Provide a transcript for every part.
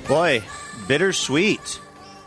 Boy, bittersweet.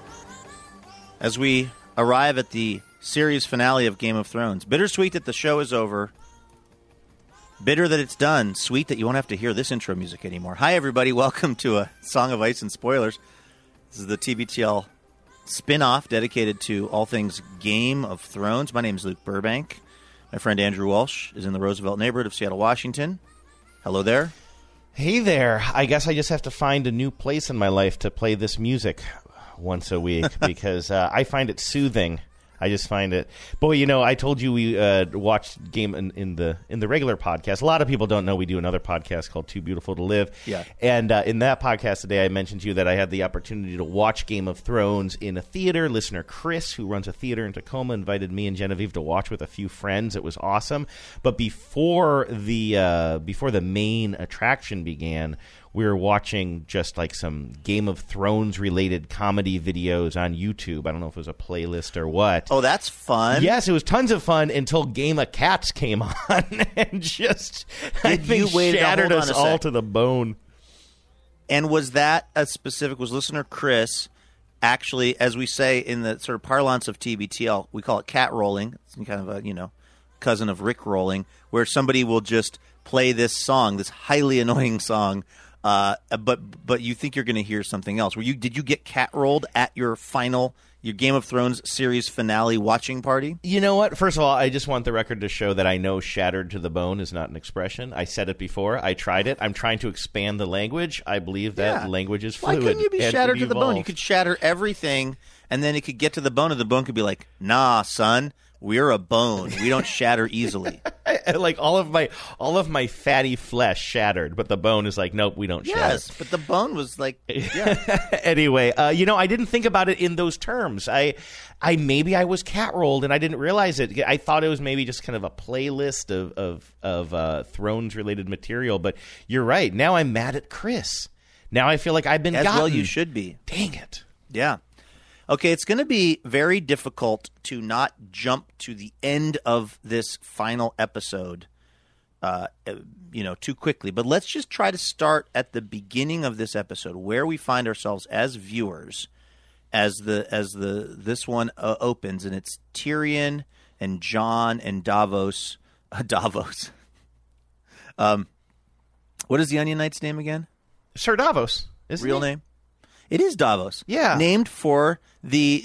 As we arrive at the series finale of Game of Thrones. Bittersweet that the show is over. Bitter that it's done. Sweet that you won't have to hear this intro music anymore. Hi, everybody. Welcome to a Song of Ice and Spoilers. This is the TBTL spin-off dedicated to all things Game of Thrones. My name is Luke Burbank. My friend Andrew Walsh is in the Roosevelt neighborhood of Seattle, Washington. Hello there. Hey there. I guess I just have to find a new place in my life to play this music once a week because I find it soothing. I just find it. Boy, you know, I told you we watched Game in the regular podcast. A lot of people don't know we do another podcast called Too Beautiful to Live. Yeah. And in that podcast today, I mentioned to you that I had the opportunity to watch Game of Thrones in a theater. Listener Chris, who runs a theater in Tacoma, invited me and Genevieve to watch with a few friends. It was awesome. But before the main attraction began, we were watching just like some Game of Thrones related comedy videos on YouTube. I don't know if it was a playlist or what. Oh, that's fun. Yes, it was tons of fun until Game of Cats came on and just shattered us all to the bone. And was that a specific, was listener Chris actually, as we say in the sort of parlance of TBTL, we call it cat rolling. It's kind of a, cousin of Rick rolling, where somebody will just play this song, this highly annoying song, but you think you're going to hear something else. Did you get cat rolled at your Game of Thrones series finale watching party? You know what? First of all, I just want the record to show that I know "shattered to the bone" is not an expression. I said it before. I tried it. I'm trying to expand the language. I believe that language is fluid. Why couldn't you be shattered to the bone? You could shatter everything, and then it could get to the bone, and the bone could be like, "Nah, son, we're a bone. We don't shatter easily." Like all of my fatty flesh shattered, but the bone is like, nope, we don't shatter. Yes, but the bone was like, yeah. Anyway, I didn't think about it in those terms. Maybe I was cat rolled and I didn't realize it. I thought it was maybe just kind of a playlist of Thrones related material. But you're right. Now I'm mad at Chris. Now I feel like I've been gotten. Well, you should be. Dang it. Yeah. Okay, it's going to be very difficult to not jump to the end of this final episode, too quickly. But let's just try to start at the beginning of this episode, where we find ourselves as viewers, as this one opens, and it's Tyrion and Jon and Davos. Davos. What is the Onion Knight's name again? Sir Davos. Real name? It is Davos. Yeah. Named for the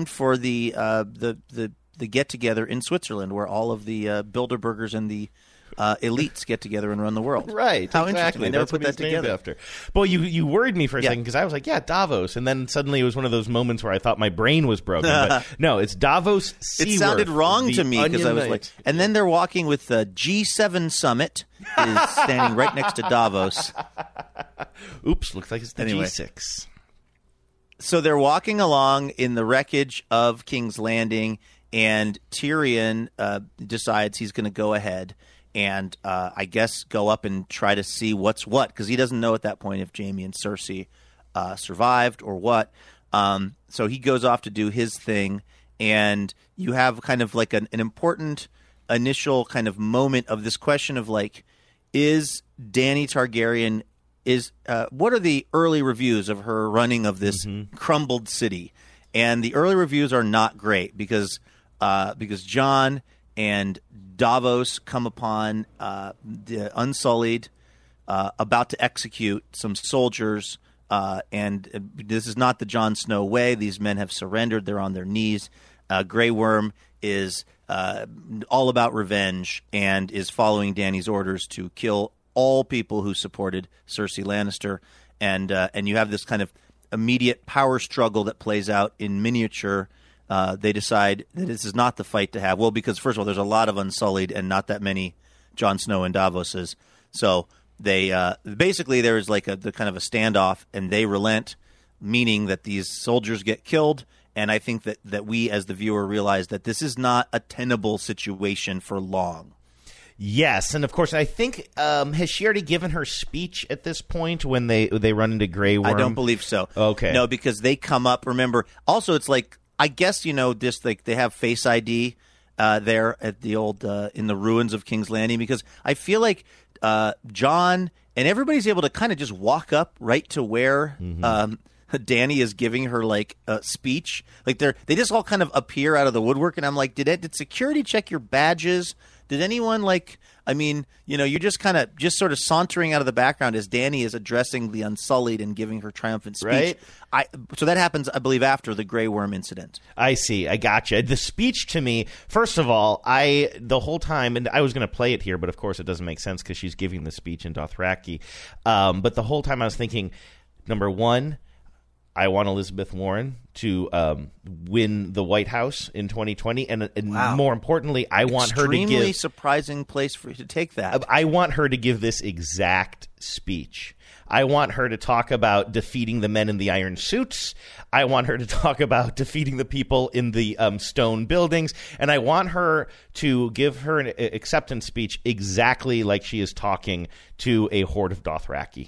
get together in Switzerland, where all of the Bilderbergers and the elites get together and run the world. Right. How exactly. interesting. I never That's put that together. After. Well, you worried me for a second because I was like, yeah, Davos, and then suddenly it was one of those moments where I thought my brain was broken. But no, it's Davos Seaworth. It sounded wrong to me because I was like, and then they're walking with the G7 summit is standing right next to Davos. Oops, looks like it's the G6. So they're walking along in the wreckage of King's Landing, and Tyrion decides he's going to go ahead and I guess go up and try to see what's what, because he doesn't know at that point if Jaime and Cersei survived or what. So he goes off to do his thing, and you have kind of like an important initial kind of moment of this question of like, is Dany Targaryen what are the early reviews of her running of this crumbled city? And the early reviews are not great because Jon and Davos come upon the Unsullied about to execute some soldiers, and this is not the Jon Snow way. These men have surrendered. They're on their knees. Grey Worm is all about revenge and is following Dany's orders to kill all people who supported Cersei Lannister, and you have this kind of immediate power struggle that plays out in miniature. They decide that this is not the fight to have. Well, because first of all, there's a lot of Unsullied and not that many Jon Snow and Davoses. So they basically there is like the kind of a standoff, and they relent, meaning that these soldiers get killed. And I think that we as the viewer realize that this is not a tenable situation for long. Yes, and of course, I think has she already given her speech at this point when they run into Grey Worm? I don't believe so. Okay, no, because they come up. Remember, also it's like I guess this like they have Face ID there at the old in the ruins of King's Landing, because I feel like Jon and everybody's able to kind of just walk up right to where Dany is giving her like a speech. Like they just all kind of appear out of the woodwork, and I'm like, did security check your badges? Did anyone like? I mean, you're just kind of sort of sauntering out of the background as Dany is addressing the Unsullied and giving her triumphant speech. Right. So that happens, I believe, after the Grey Worm incident. I see. I gotcha. The speech to me, first of all, the whole time, and I was going to play it here, but of course it doesn't make sense because she's giving the speech in Dothraki. But the whole time I was thinking, number one, I want Elizabeth Warren to win the White House in 2020, and wow. More importantly, I want her to give... Extremely surprising place for you to take that. I want her to give this exact speech. I want her to talk about defeating the men in the iron suits. I want her to talk about defeating the people in the stone buildings. And I want her to give her an acceptance speech exactly like she is talking to a horde of Dothraki.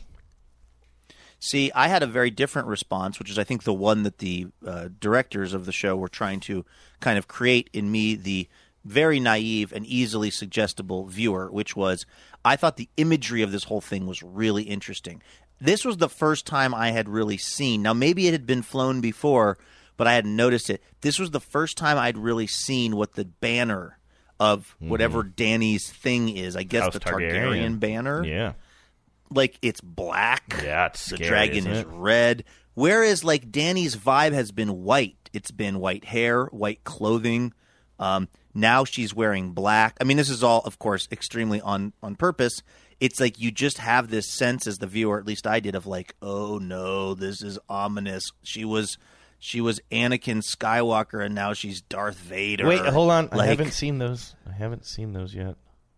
See, I had a very different response, which is I think the one that the directors of the show were trying to kind of create in me, the very naive and easily suggestible viewer, which was I thought the imagery of this whole thing was really interesting. This was the first time I had really seen. Now, maybe it had been flown before, but I hadn't noticed it. This was the first time I'd really seen what the banner of whatever Dany's thing is. I guess House the Targaryen banner. Yeah. Like, it's black. Yeah, it's scary, the dragon is red. Whereas, like, Dany's vibe has been white. It's been white hair, white clothing. Now she's wearing black. I mean, this is all, of course, extremely on purpose. It's like you just have this sense as the viewer, at least I did, of like, oh, no, this is ominous. She was Anakin Skywalker, and now she's Darth Vader. Wait, hold on. I haven't seen those yet.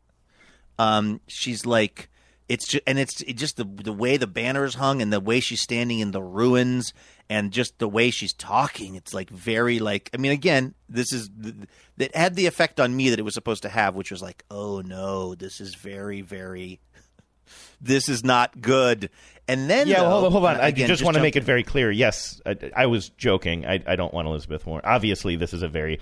She's like... It's just the way the banner is hung and the way she's standing in the ruins and just the way she's talking. It's like very like, I mean, again, that had the effect on me that it was supposed to have, which was like, oh no, this is very, very, this is not good. And then hold on. I just want to make it very clear. Yes, I was joking. I don't want Elizabeth Warren. Obviously, this is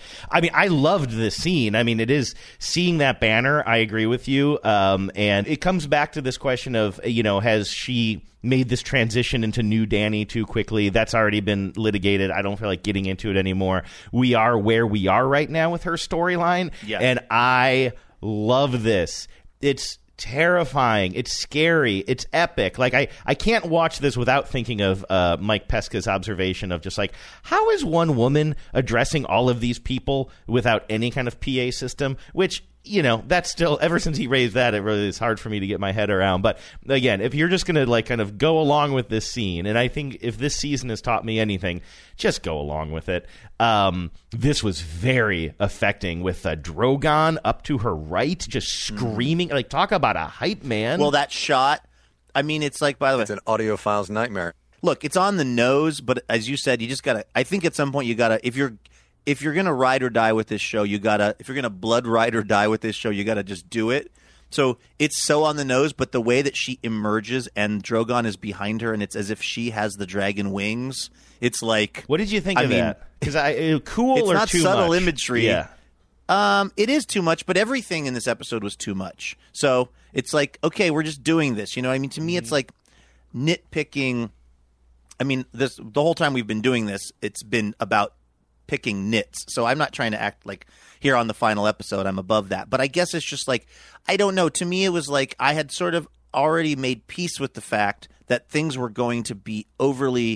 I loved this scene. I mean, it is seeing that banner. I agree with you. And it comes back to this question of, has she made this transition into new Dany too quickly? That's already been litigated. I don't feel like getting into it anymore. We are where we are right now with her storyline. Yeah. And I love this. It's terrifying. It's scary. It's epic. Like I can't watch this without thinking of Mike Pesca's observation of just like, how is one woman addressing all of these people without any kind of PA system? Which, that's still, ever since he raised that, it really is hard for me to get my head around. But again, if you're just going to like kind of go along with this scene, and I think if this season has taught me anything, just go along with it. This was very affecting with Drogon up to her right, just screaming. Like, talk about a hype man. Well, that shot, I mean, it's like, by the way, it's an audiophile's nightmare. Look, it's on the nose, but as you said, you just got to, I think at some point you got to, if you're going to ride or die with this show, if you're going to blood ride or die with this show, you got to just do it. So it's so on the nose, but the way that she emerges and Drogon is behind her and it's as if she has the dragon wings, it's like... What did you think of that? Because cool it's or not too subtle much? Imagery. Yeah. It is too much, but everything in this episode was too much. So it's like, okay, we're just doing this. You know what I mean? To me, it's like nitpicking. I mean, the whole time we've been doing this, it's been about picking nits. So I'm not trying to act like here on the final episode I'm above that. But I guess it's just like, I don't know. To me, it was like I had sort of already made peace with the fact that things were going to be overly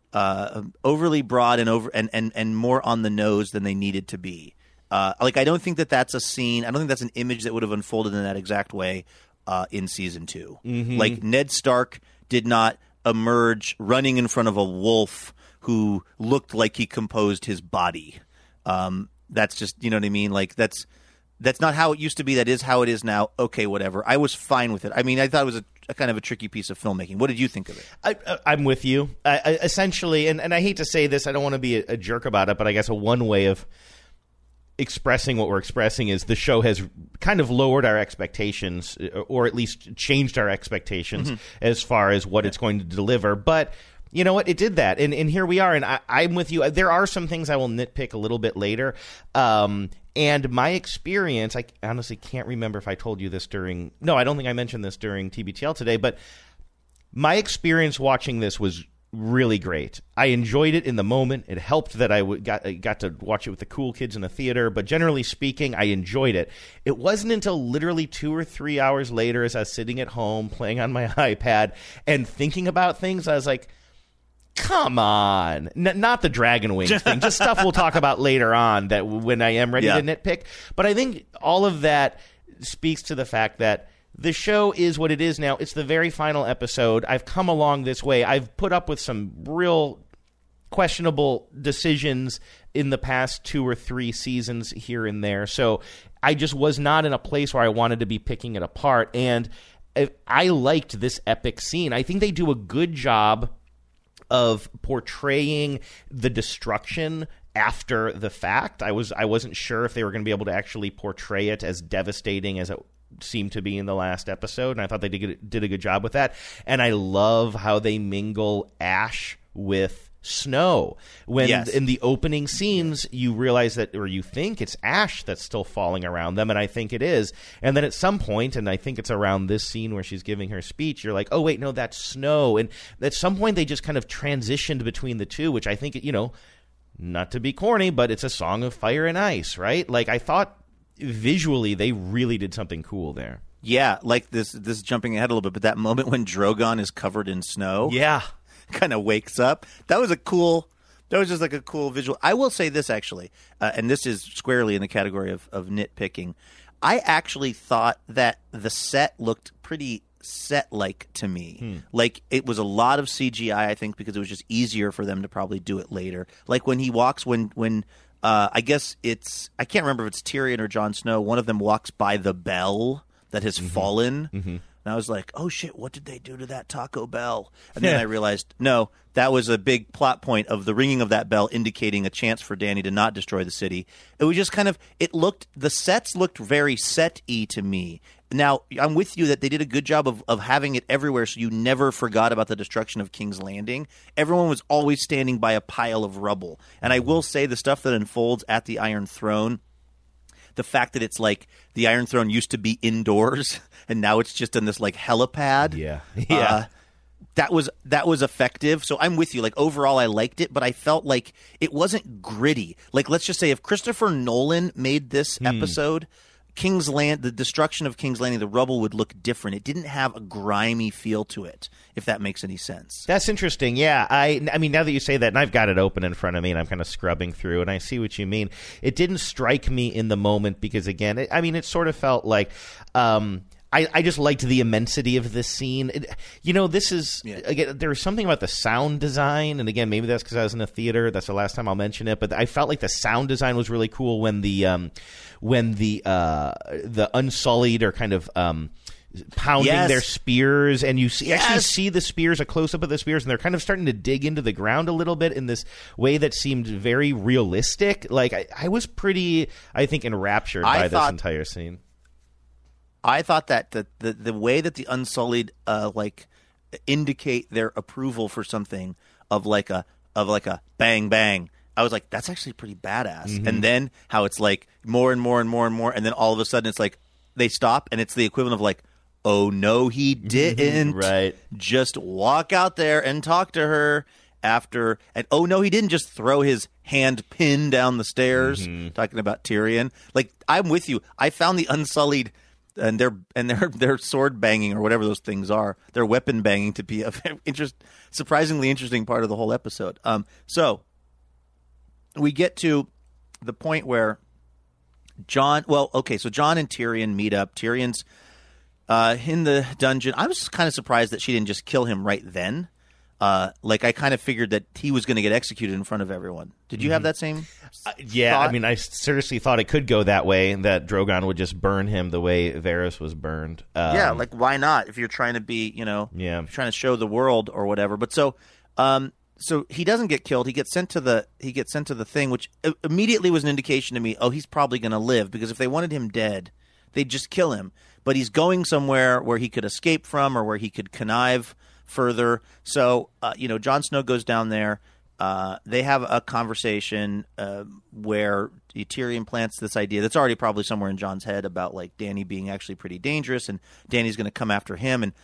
broad and more on the nose than they needed to be. Like, I don't think that that's a scene. I don't think that's an image that would have unfolded in that exact way in season 2. Mm-hmm. Like, Ned Stark did not emerge running in front of a wolf who looked like he composed his body. That's just, you know what I mean? Like, that's not how it used to be. That is how it is now. Okay, whatever. I was fine with it. I mean, I thought it was a kind of a tricky piece of filmmaking. What did you think of it? I'm with you. Essentially, and I hate to say this, I don't want to be a jerk about it, but I guess one way of expressing what we're expressing is the show has kind of lowered our expectations, or at least changed our expectations as far as what it's going to deliver. But You know what? It did that, and here we are. And I'm with you. There are some things I will nitpick a little bit later. And my experience, I honestly can't remember if I told you this during. No, I don't think I mentioned this during TBTL today. But my experience watching this was really great. I enjoyed it in the moment. It helped that I got to watch it with the cool kids in the theater. But generally speaking, I enjoyed it. It wasn't until literally 2 or 3 hours later, as I was sitting at home playing on my iPad and thinking about things, I was like, come on. Not the Dragon Wings thing, just stuff we'll talk about later on that when I am ready to nitpick. But I think all of that speaks to the fact that the show is what it is now. It's the very final episode. I've come along this way. I've put up with some real questionable decisions in the past 2 or 3 seasons here and there. So I just was not in a place where I wanted to be picking it apart. And I liked this epic scene. I think they do a good job of portraying the destruction after the fact. I wasn't sure if they were going to be able to actually portray it as devastating as it seemed to be in the last episode, and I thought they did a good job with that. And I love how they mingle Ash with Snow. When in the opening scenes you realize that, or you think it's Ash that's still falling around them, and I think it is. And then at some point, and I think it's around this scene where she's giving her speech, you're like, oh wait, no, that's Snow. And at some point they just kind of transitioned between the two, which I think, not to be corny, but it's a song of fire and ice, right? Like, I thought visually they really did something cool there. Yeah, like this jumping ahead a little bit, but that moment when Drogon is covered in snow. Yeah. Kind of wakes up. That was just like a cool visual. I will say this, actually, and this is squarely in the category of nitpicking. I actually thought that the set looked pretty set-like to me. Like, it was a lot of CGI, I think, because it was just easier for them to probably do it later. Like, when he walks, when I guess I can't remember if it's Tyrion or Jon Snow, one of them walks by the bell that has fallen. And I was like, oh, shit, what did they do to that Taco Bell? And then I realized, no, that was a big plot point of the ringing of that bell indicating a chance for Dany to not destroy the city. It was just kind of – the sets looked very set-y to me. Now, I'm with you that they did a good job of having it everywhere so you never forgot about the destruction of King's Landing. Everyone was always standing by a pile of rubble. And I will say the stuff that unfolds at the Iron Throne – the fact that it's like the Iron Throne used to be indoors and now it's just in this like helipad. Yeah. That was effective. So I'm with you. Like, overall, I liked it, but I felt like it wasn't gritty. Like, let's just say if Christopher Nolan made this episode, the destruction of King's Landing, the rubble would look different. It didn't have a grimy feel to it, if that makes any sense. That's interesting. Yeah, I mean, now that you say that, and I've got it open in front of me, and I'm kind of scrubbing through, and I see what you mean. It didn't strike me in the moment because, again, it sort of felt like I just liked the immensity of this scene. This is again, there was something about the sound design, and again, maybe that's because I was in a theater. That's the last time I'll mention it, but I felt like the sound design was really cool when the Unsullied are kind of pounding their spears, and you actually see the spears, a close up of the spears, and they're kind of starting to dig into the ground a little bit in this way that seemed very realistic. Like, I was pretty, I think, enraptured by this entire scene. I thought that the way that the Unsullied indicate their approval for something of like a bang bang, I was like, that's actually pretty badass. And then how it's like more and more and more and more, and then all of a sudden it's like they stop and it's the equivalent of like, oh no, he didn't. Right. Just walk out there and talk to her after, and oh no, he didn't just throw his hand pin down the stairs. Talking about Tyrion. Like, I'm with you. I found the Unsullied and their sword banging or whatever those things are, their weapon banging, to be a surprisingly interesting part of the whole episode. So we get to the point where Jon and Tyrion meet up. Tyrion's in the dungeon. I was kind of surprised that she didn't just kill him right then. I kind of figured that he was going to get executed in front of everyone. Did you have that same thought? I mean, I seriously thought it could go that way, and that Drogon would just burn him the way Varys was burned. Why not? If you're trying to be, trying to show the world or whatever. But so he doesn't get killed. He gets sent to the thing, which immediately was an indication to me, oh, he's probably going to live, because if they wanted him dead, they'd just kill him. But he's going somewhere where he could escape from, or where he could connive further. So, Jon Snow goes down there. They have a conversation where Tyrion plants this idea that's already probably somewhere in Jon's head about like Dany being actually pretty dangerous, and Dany's going to come after him and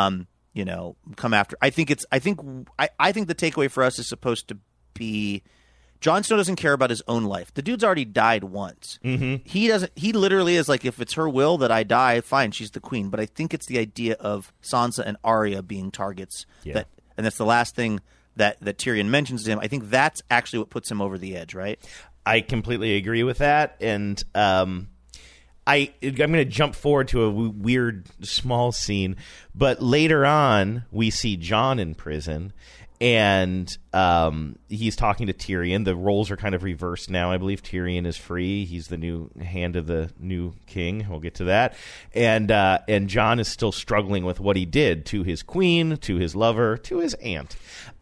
come after. I think the takeaway for us is supposed to be Jon Snow doesn't care about his own life. The dude's already died once. Mm-hmm. He doesn't. He literally is like, if it's her will that I die, fine, she's the queen. But I think it's the idea of Sansa and Arya being targets and that's the last thing that Tyrion mentions to him. I think that's actually what puts him over the edge, right? I completely agree with that, and I'm going to jump forward to a weird small scene, but later on we see Jon in prison, and he's talking to Tyrion. The roles are kind of reversed now. I believe Tyrion is free. He's the new hand of the new king. We'll get to that. And Jon is still struggling with what he did to his queen, to his lover, to his aunt.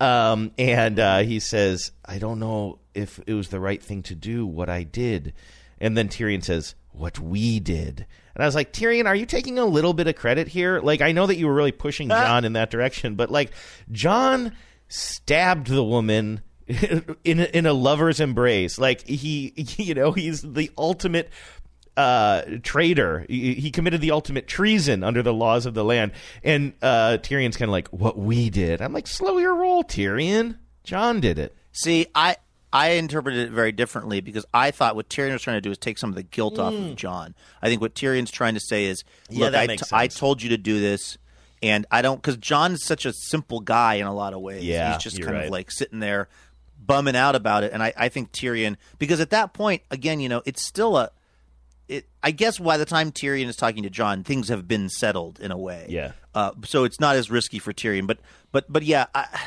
He says, I don't know if it was the right thing to do, what I did. And then Tyrion says, what we did. And I was like, Tyrion, are you taking a little bit of credit here? Like, I know that you were really pushing Jon in that direction, but like, Jon stabbed the woman in a lover's embrace. Like, he's the ultimate traitor. He committed the ultimate treason under the laws of the land. And Tyrion's kind of like, what we did. I'm like, slow your roll, Tyrion. Jon did it. See, I interpreted it very differently, because I thought what Tyrion was trying to do is take some of the guilt off of Jon. I think what Tyrion's trying to say is, look, I told you to do this, and I don't, because Jon is such a simple guy in a lot of ways. Yeah, he's just kind of like sitting there bumming out about it. And I think Tyrion, because at that point, again, it's still I guess by the time Tyrion is talking to Jon, things have been settled in a way. Yeah. So it's not as risky for Tyrion. But yeah,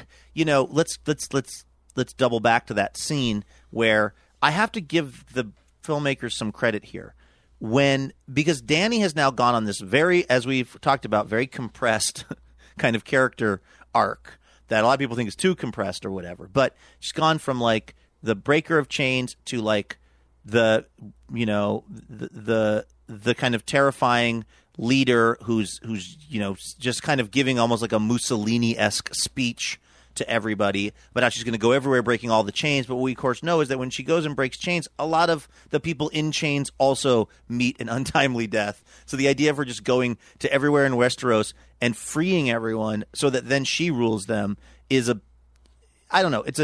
let's double back to that scene where I have to give the filmmakers some credit here. Because Dany has now gone on this very, as we've talked about, very compressed kind of character arc that a lot of people think is too compressed or whatever. But she's gone from like the breaker of chains to like the kind of terrifying leader who's just kind of giving almost like a Mussolini-esque speech to everybody, but now she's going to go everywhere breaking all the chains. But what we, of course, know is that when she goes and breaks chains, a lot of the people in chains also meet an untimely death. So the idea of her just going to everywhere in Westeros and freeing everyone so that then she rules them is I don't know.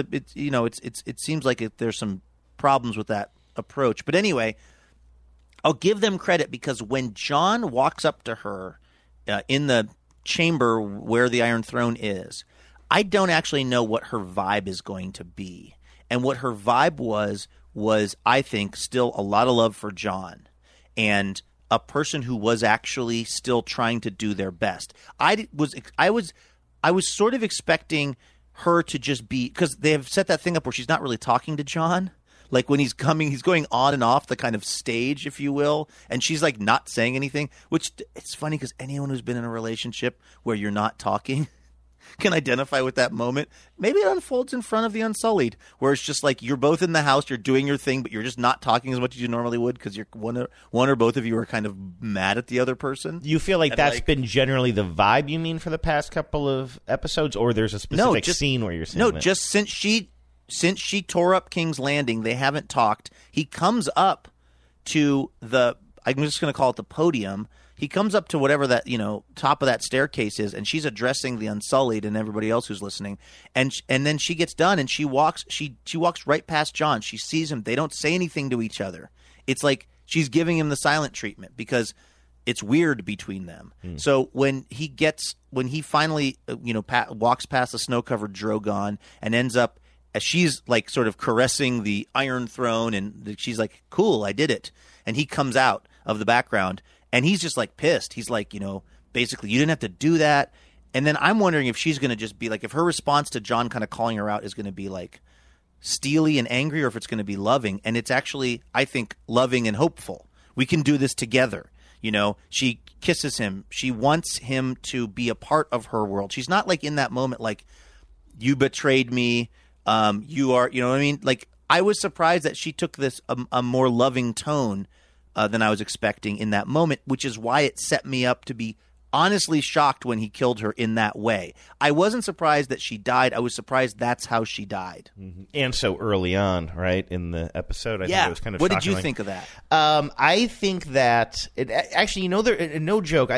It seems like there's some problems with that approach. But anyway, I'll give them credit, because when Jon walks up to her in the chamber where the Iron Throne is, I don't actually know what her vibe is going to be. And what her vibe was, I think, still a lot of love for Jon and a person who was actually still trying to do their best. I was sort of expecting her to just be, because they have set that thing up where she's not really talking to Jon. Like when he's going on and off the kind of stage, if you will, and she's like not saying anything, which it's funny because anyone who's been in a relationship where you're not talking can identify with that moment. Maybe it unfolds in front of the Unsullied, where it's just like you're both in the house, you're doing your thing, but you're just not talking as much as you normally would because you're one or both of you are kind of mad at the other person. You feel like that's been generally the vibe, you mean, for the past couple of episodes, or there's a specific scene where you're saying that? No, just since she tore up King's Landing, they haven't talked. He comes up to I'm just going to call it the podium. He comes up to whatever that, top of that staircase is, and she's addressing the Unsullied and everybody else who's listening. And then she gets done, and she walks right past Jon. She sees him. They don't say anything to each other. It's like she's giving him the silent treatment because it's weird between them. So when he finally walks past the snow-covered Drogon and ends up, as she's like sort of caressing the Iron Throne, and she's like, cool, I did it. And he comes out of the background, and he's just like pissed. He's like, basically, you didn't have to do that. And then I'm wondering if she's going to just be like, if her response to Jon kind of calling her out is going to be like steely and angry, or if it's going to be loving. And it's actually, I think, loving and hopeful. We can do this together. She kisses him. She wants him to be a part of her world. She's not like in that moment, like, you betrayed me. You are, what I mean? Like, I was surprised that she took this a more loving tone than I was expecting in that moment, which is why it set me up to be honestly shocked when he killed her in that way. I wasn't surprised that she died. I was surprised that's how she died. Mm-hmm. And so early on, right, in the episode. I think it was kind of What shocking. did you think of that? I think that actually, no joke.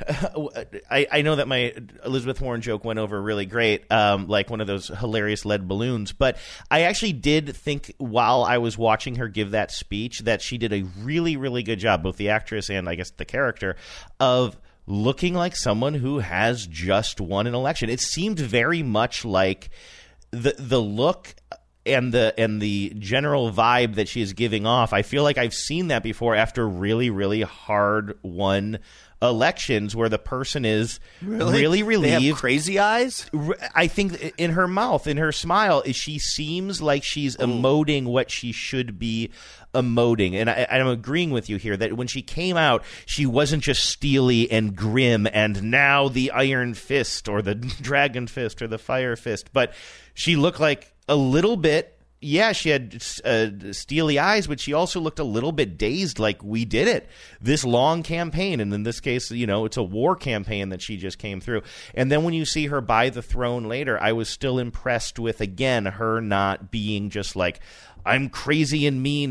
I know that my Elizabeth Warren joke went over really great, like one of those hilarious lead balloons. But I actually did think while I was watching her give that speech that she did a really, really good job, both the actress and I guess the character, of looking like someone who has just won an election. It seemed very much like the look and the general vibe that she is giving off. I feel like I've seen that before after really, really hard won elections where the person is really relieved. They have crazy eyes? I think in her mouth, in her smile, she seems like she's emoting what she should be emoting. And I'm agreeing with you here that when she came out, she wasn't just steely and grim and now the iron fist or the dragon fist or the fire fist, but she looked like a little bit. Yeah, she had steely eyes, but she also looked a little bit dazed, like we did it. This long campaign, and in this case, it's a war campaign that she just came through. And then when you see her by the throne later, I was still impressed with, again, her not being just like, I'm crazy and mean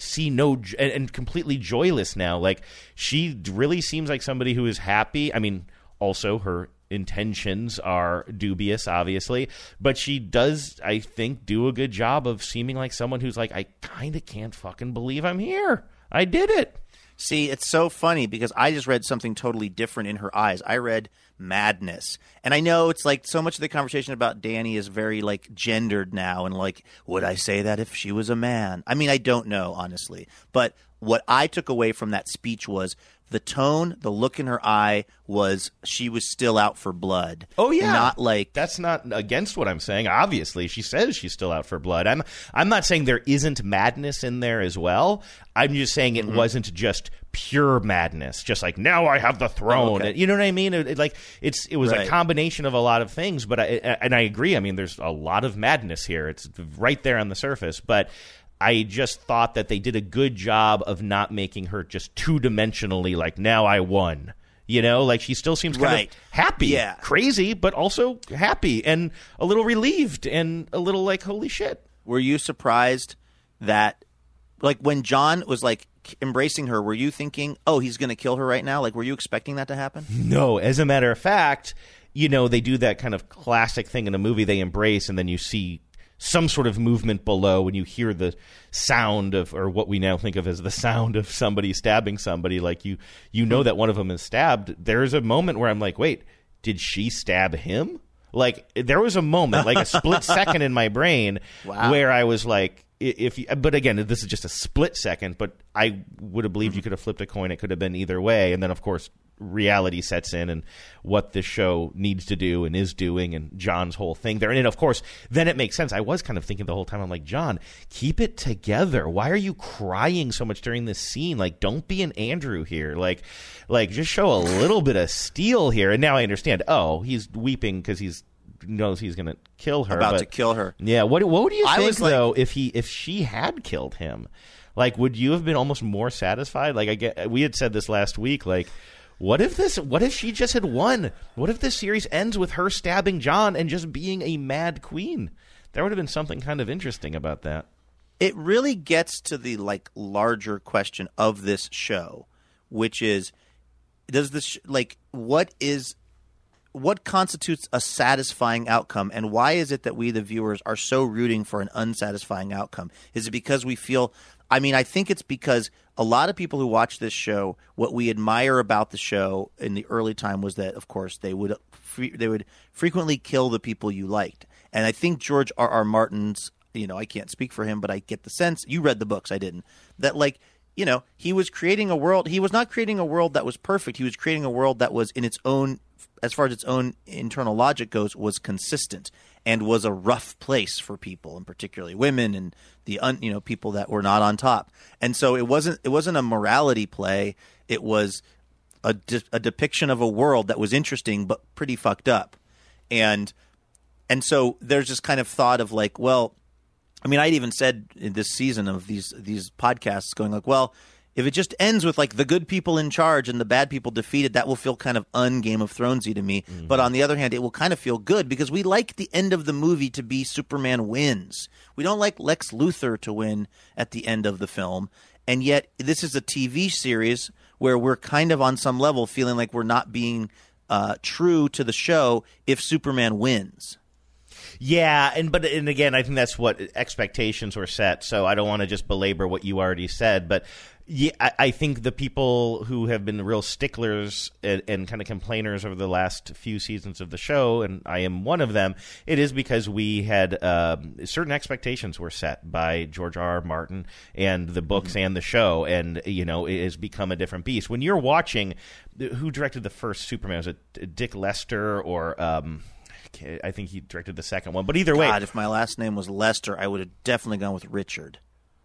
and completely joyless now. Like, she really seems like somebody who is happy. I mean, also her intentions are dubious, obviously, but she does, I think, do a good job of seeming like someone who's like, I kind of can't fucking believe I'm here. I did it. See, it's so funny because I just read something totally different in her eyes. I read madness. And I know it's like so much of the conversation about Dany is very like gendered now and like, would I say that if she was a man? I mean, I don't know, honestly. But what I took away from that speech was the tone, the look in her eye was she was still out for blood. Oh yeah, not like that's not against what I'm saying. Obviously, she says she's still out for blood. I'm not saying there isn't madness in there as well. I'm just saying it wasn't just pure madness, just like now I have the throne. Okay. You know what I mean? It was a combination of a lot of things. But I agree. I mean, there's a lot of madness here. It's right there on the surface, but I just thought that they did a good job of not making her just two-dimensionally like, now I won. Like she still seems kind of happy, crazy, but also happy and a little relieved and a little like, holy shit. Were you surprised that, like, when Jon was like embracing her, were you thinking, oh, he's going to kill her right now? Like, were you expecting that to happen? No. As a matter of fact, they do that kind of classic thing in a movie. They embrace and then you see some sort of movement below when you hear the sound of, or what we now think of as the sound of somebody stabbing somebody, like you know that one of them is stabbed. There's a moment where I'm like, wait, did she stab him? Like, there was a moment, like a split second in my brain where I was like, but again, this is just a split second, but I would have believed you could have flipped a coin. It could have been either way. And then, of course, reality sets in and what this show needs to do and is doing and Jon's whole thing there. And of course, then it makes sense. I was kind of thinking the whole time, I'm like, Jon, keep it together. Why are you crying so much during this scene? Like, don't be an Andrew here. Like just show a little bit of steel here. And now I understand, he's weeping because he knows he's going to kill her. About to kill her. Yeah. What do you think, though, if she had killed him? Like, would you have been almost more satisfied? Like, we had said this last week, like, what if she just had won? What if this series ends with her stabbing Jon and just being a mad queen? There would have been something kind of interesting about that. It really gets to the larger question of this show, which is, does this what constitutes a satisfying outcome, and why is it that we, the viewers, are so rooting for an unsatisfying outcome? Is it because we feel – I mean, I think it's because a lot of people who watch this show, what we admire about the show in the early time was that, of course, they would frequently kill the people you liked. And I think George R.R. Martin's – I can't speak for him, but I get the sense – you read the books, I didn't – that he was creating a world – he was not creating a world that was perfect. He was creating a world that was in its own – as far as its own internal logic goes, was consistent and was a rough place for people, and particularly women and the people that were not on top. And so it wasn't a morality play. It was a depiction of a world that was interesting but pretty fucked up. And so there's this kind of thought of like, well, I mean, I'd even said in this season of these podcasts going like, well, If it just ends with like the good people in charge and the bad people defeated, that will feel kind of un-Game of Thronesy to me. Mm-hmm. But on the other hand, it will kind of feel good because we like the end of the movie to be Superman wins. We don't like Lex Luthor to win at the end of the film. And yet this is a TV series where we're kind of on some level feeling like we're not being true to the show if Superman wins. Yeah, and again, I think that's what expectations were set. So I don't want to just belabor what you already said, but yeah, I think the people who have been real sticklers and kind of complainers over the last few seasons of the show, and I am one of them, it is because we had certain expectations were set by George R.R. Martin and the books and the show, and it has become a different beast. When you're watching, who directed the first Superman? Was it Dick Lester or I think he directed the second one? But either way, God, if my last name was Lester, I would have definitely gone with Richard.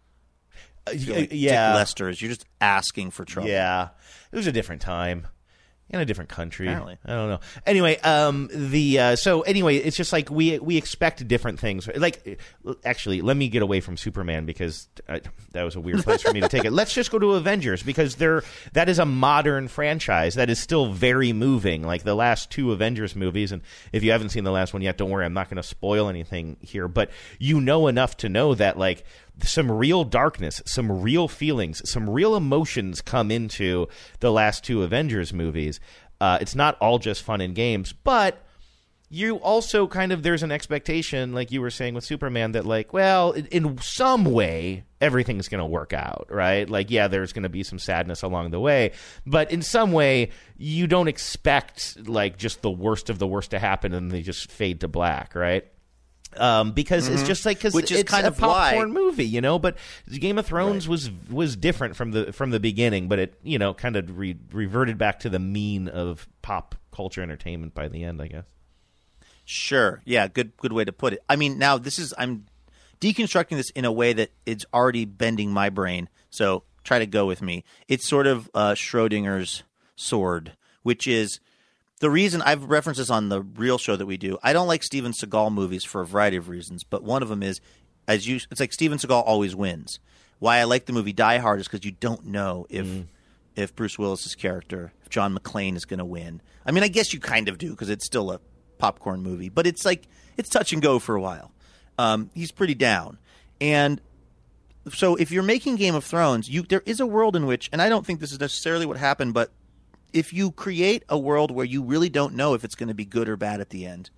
Like yeah, Dick Lester is, you're just asking for trouble. Yeah, it was a different time in a different country. Apparently. I don't know. Anyway, so anyway, it's just like we expect different things. Like, actually, let me get away from Superman because that was a weird place for me to take it. Let's just go to Avengers because that is a modern franchise that is still very moving. Like the last two Avengers movies, and if you haven't seen the last one yet, don't worry, I'm not going to spoil anything here. But you know enough to know that like some real darkness, some real feelings, some real emotions come into the last two Avengers movies. It's not all just fun and games, but you also kind of, there's an expectation, like you were saying with Superman, that like, well, in some way, everything's going to work out, right? Like, yeah, there's going to be some sadness along the way, but in some way, you don't expect like just the worst of the worst to happen and they just fade to black, right? Because it's just like because it's kind of a popcorn movie, But Game of Thrones was different from the beginning, but it kind of reverted back to the mean of pop culture entertainment by the end, I guess. Sure, yeah, good way to put it. I mean, now I'm deconstructing this in a way that it's already bending my brain. So try to go with me. It's sort of Schrodinger's sword, which is. The reason I've referenced this on the real show that we do, I don't like Steven Seagal movies for a variety of reasons, but one of them is, it's like Steven Seagal always wins. Why I like the movie Die Hard is because you don't know if Bruce Willis's character, if John McClane is going to win. I mean, I guess you kind of do because it's still a popcorn movie, but it's like it's touch and go for a while. He's pretty down, and so if you're making Game of Thrones, there is a world in which, and I don't think this is necessarily what happened, but if you create a world where you really don't know if it's going to be good or bad at the end,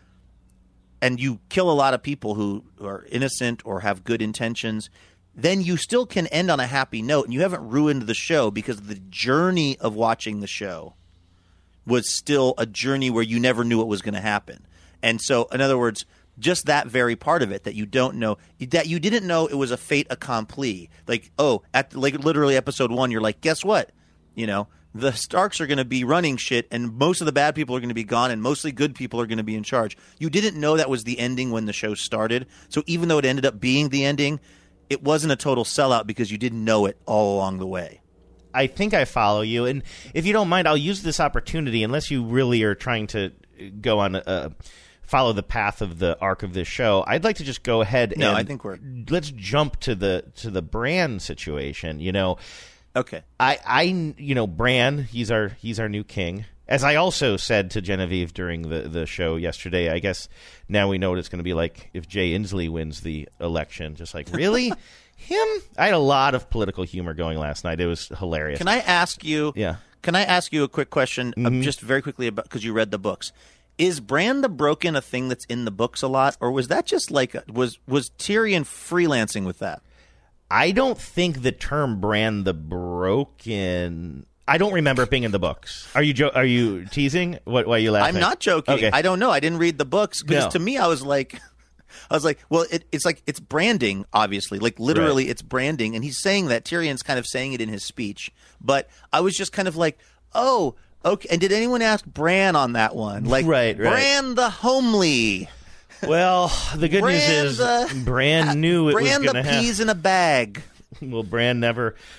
and you kill a lot of people who are innocent or have good intentions, then you still can end on a happy note, and you haven't ruined the show because the journey of watching the show was still a journey where you never knew what was going to happen. And so, in other words, just that very part of it that you don't know, that you didn't know it was a fait accompli. Like, literally episode 1, you're like, guess what? The Starks are going to be running shit, and most of the bad people are going to be gone, and mostly good people are going to be in charge. You didn't know that was the ending when the show started. So even though it ended up being the ending, it wasn't a total sellout because you didn't know it all along the way. I think I follow you, and if you don't mind, I'll use this opportunity, unless you really are trying to go on follow the path of the arc of this show. I'd like to just go ahead I think let's jump to the Bran situation. Okay. Bran, he's our new king. As I also said to Genevieve during the show yesterday, I guess now we know what it's going to be like if Jay Inslee wins the election. Just like, really? Him? I had a lot of political humor going last night. It was hilarious. Can I ask you? Yeah. Can I ask you a quick question, just very quickly, about because you read the books? Is Bran the Broken a thing that's in the books a lot, or was that just like was Tyrion freelancing with that? I don't think the term Bran the Broken. I don't remember it being in the books. Are you teasing? Why are you laughing? I'm not joking. Okay. I don't know. I didn't read the books because to me, I was like, well, it's branding, obviously. Like literally, It's branding, and he's saying that. Tyrion's kind of saying it in his speech, but I was just kind of like, oh, okay. And did anyone ask Bran on that one? Like, right. Bran the homely. Well, the good news is Bran knew it was going to happen. Bran the peas in a bag. Well, Bran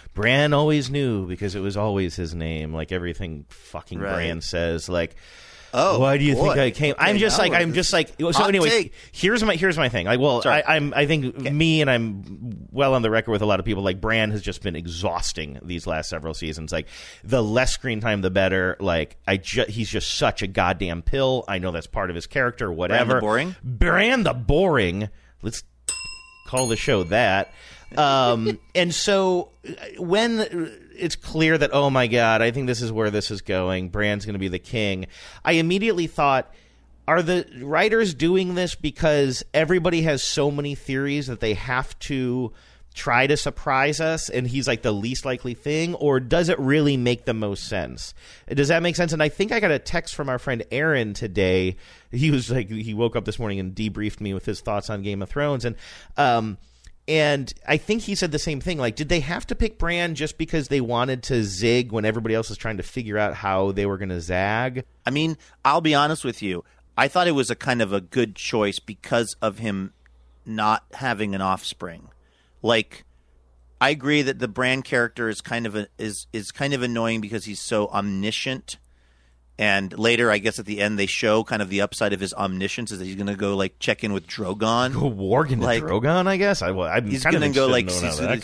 always knew because it was always his name, like everything fucking Bran says. Like, Oh, why do you think boy. I came? Okay, I'm just now like, I'm just like. So hot anyway, take. here's my thing. Like, well, Sorry. I think me and I'm well on the record with a lot of people. Like, Bran has just been exhausting these last several seasons. Like, the less screen time, the better. Like, he's just such a goddamn pill. I know that's part of his character. Whatever. Bran the boring. Let's call the show that. And so when it's clear that, oh my God, I think this is where this is going, Bran's going to be the king, I immediately thought, are the writers doing this because everybody has so many theories that they have to try to surprise us and he's like the least likely thing, or does it really make the most sense? Does that make sense? And I think I got a text from our friend Aaron today. He was like, he woke up this morning and debriefed me with his thoughts on Game of Thrones, and I think he said the same thing. Like, did they have to pick Bran just because they wanted to zig when everybody else was trying to figure out how they were going to zag? I mean, I'll be honest with you. I thought it was a kind of a good choice because of him not having an offspring. Like, I agree that the Bran character is kind of is kind of annoying because he's so omniscient. And later, I guess at the end, they show kind of the upside of his omniscience is that he's going to go like check in with Drogon. Go warg into Drogon, I guess. He's going to go like,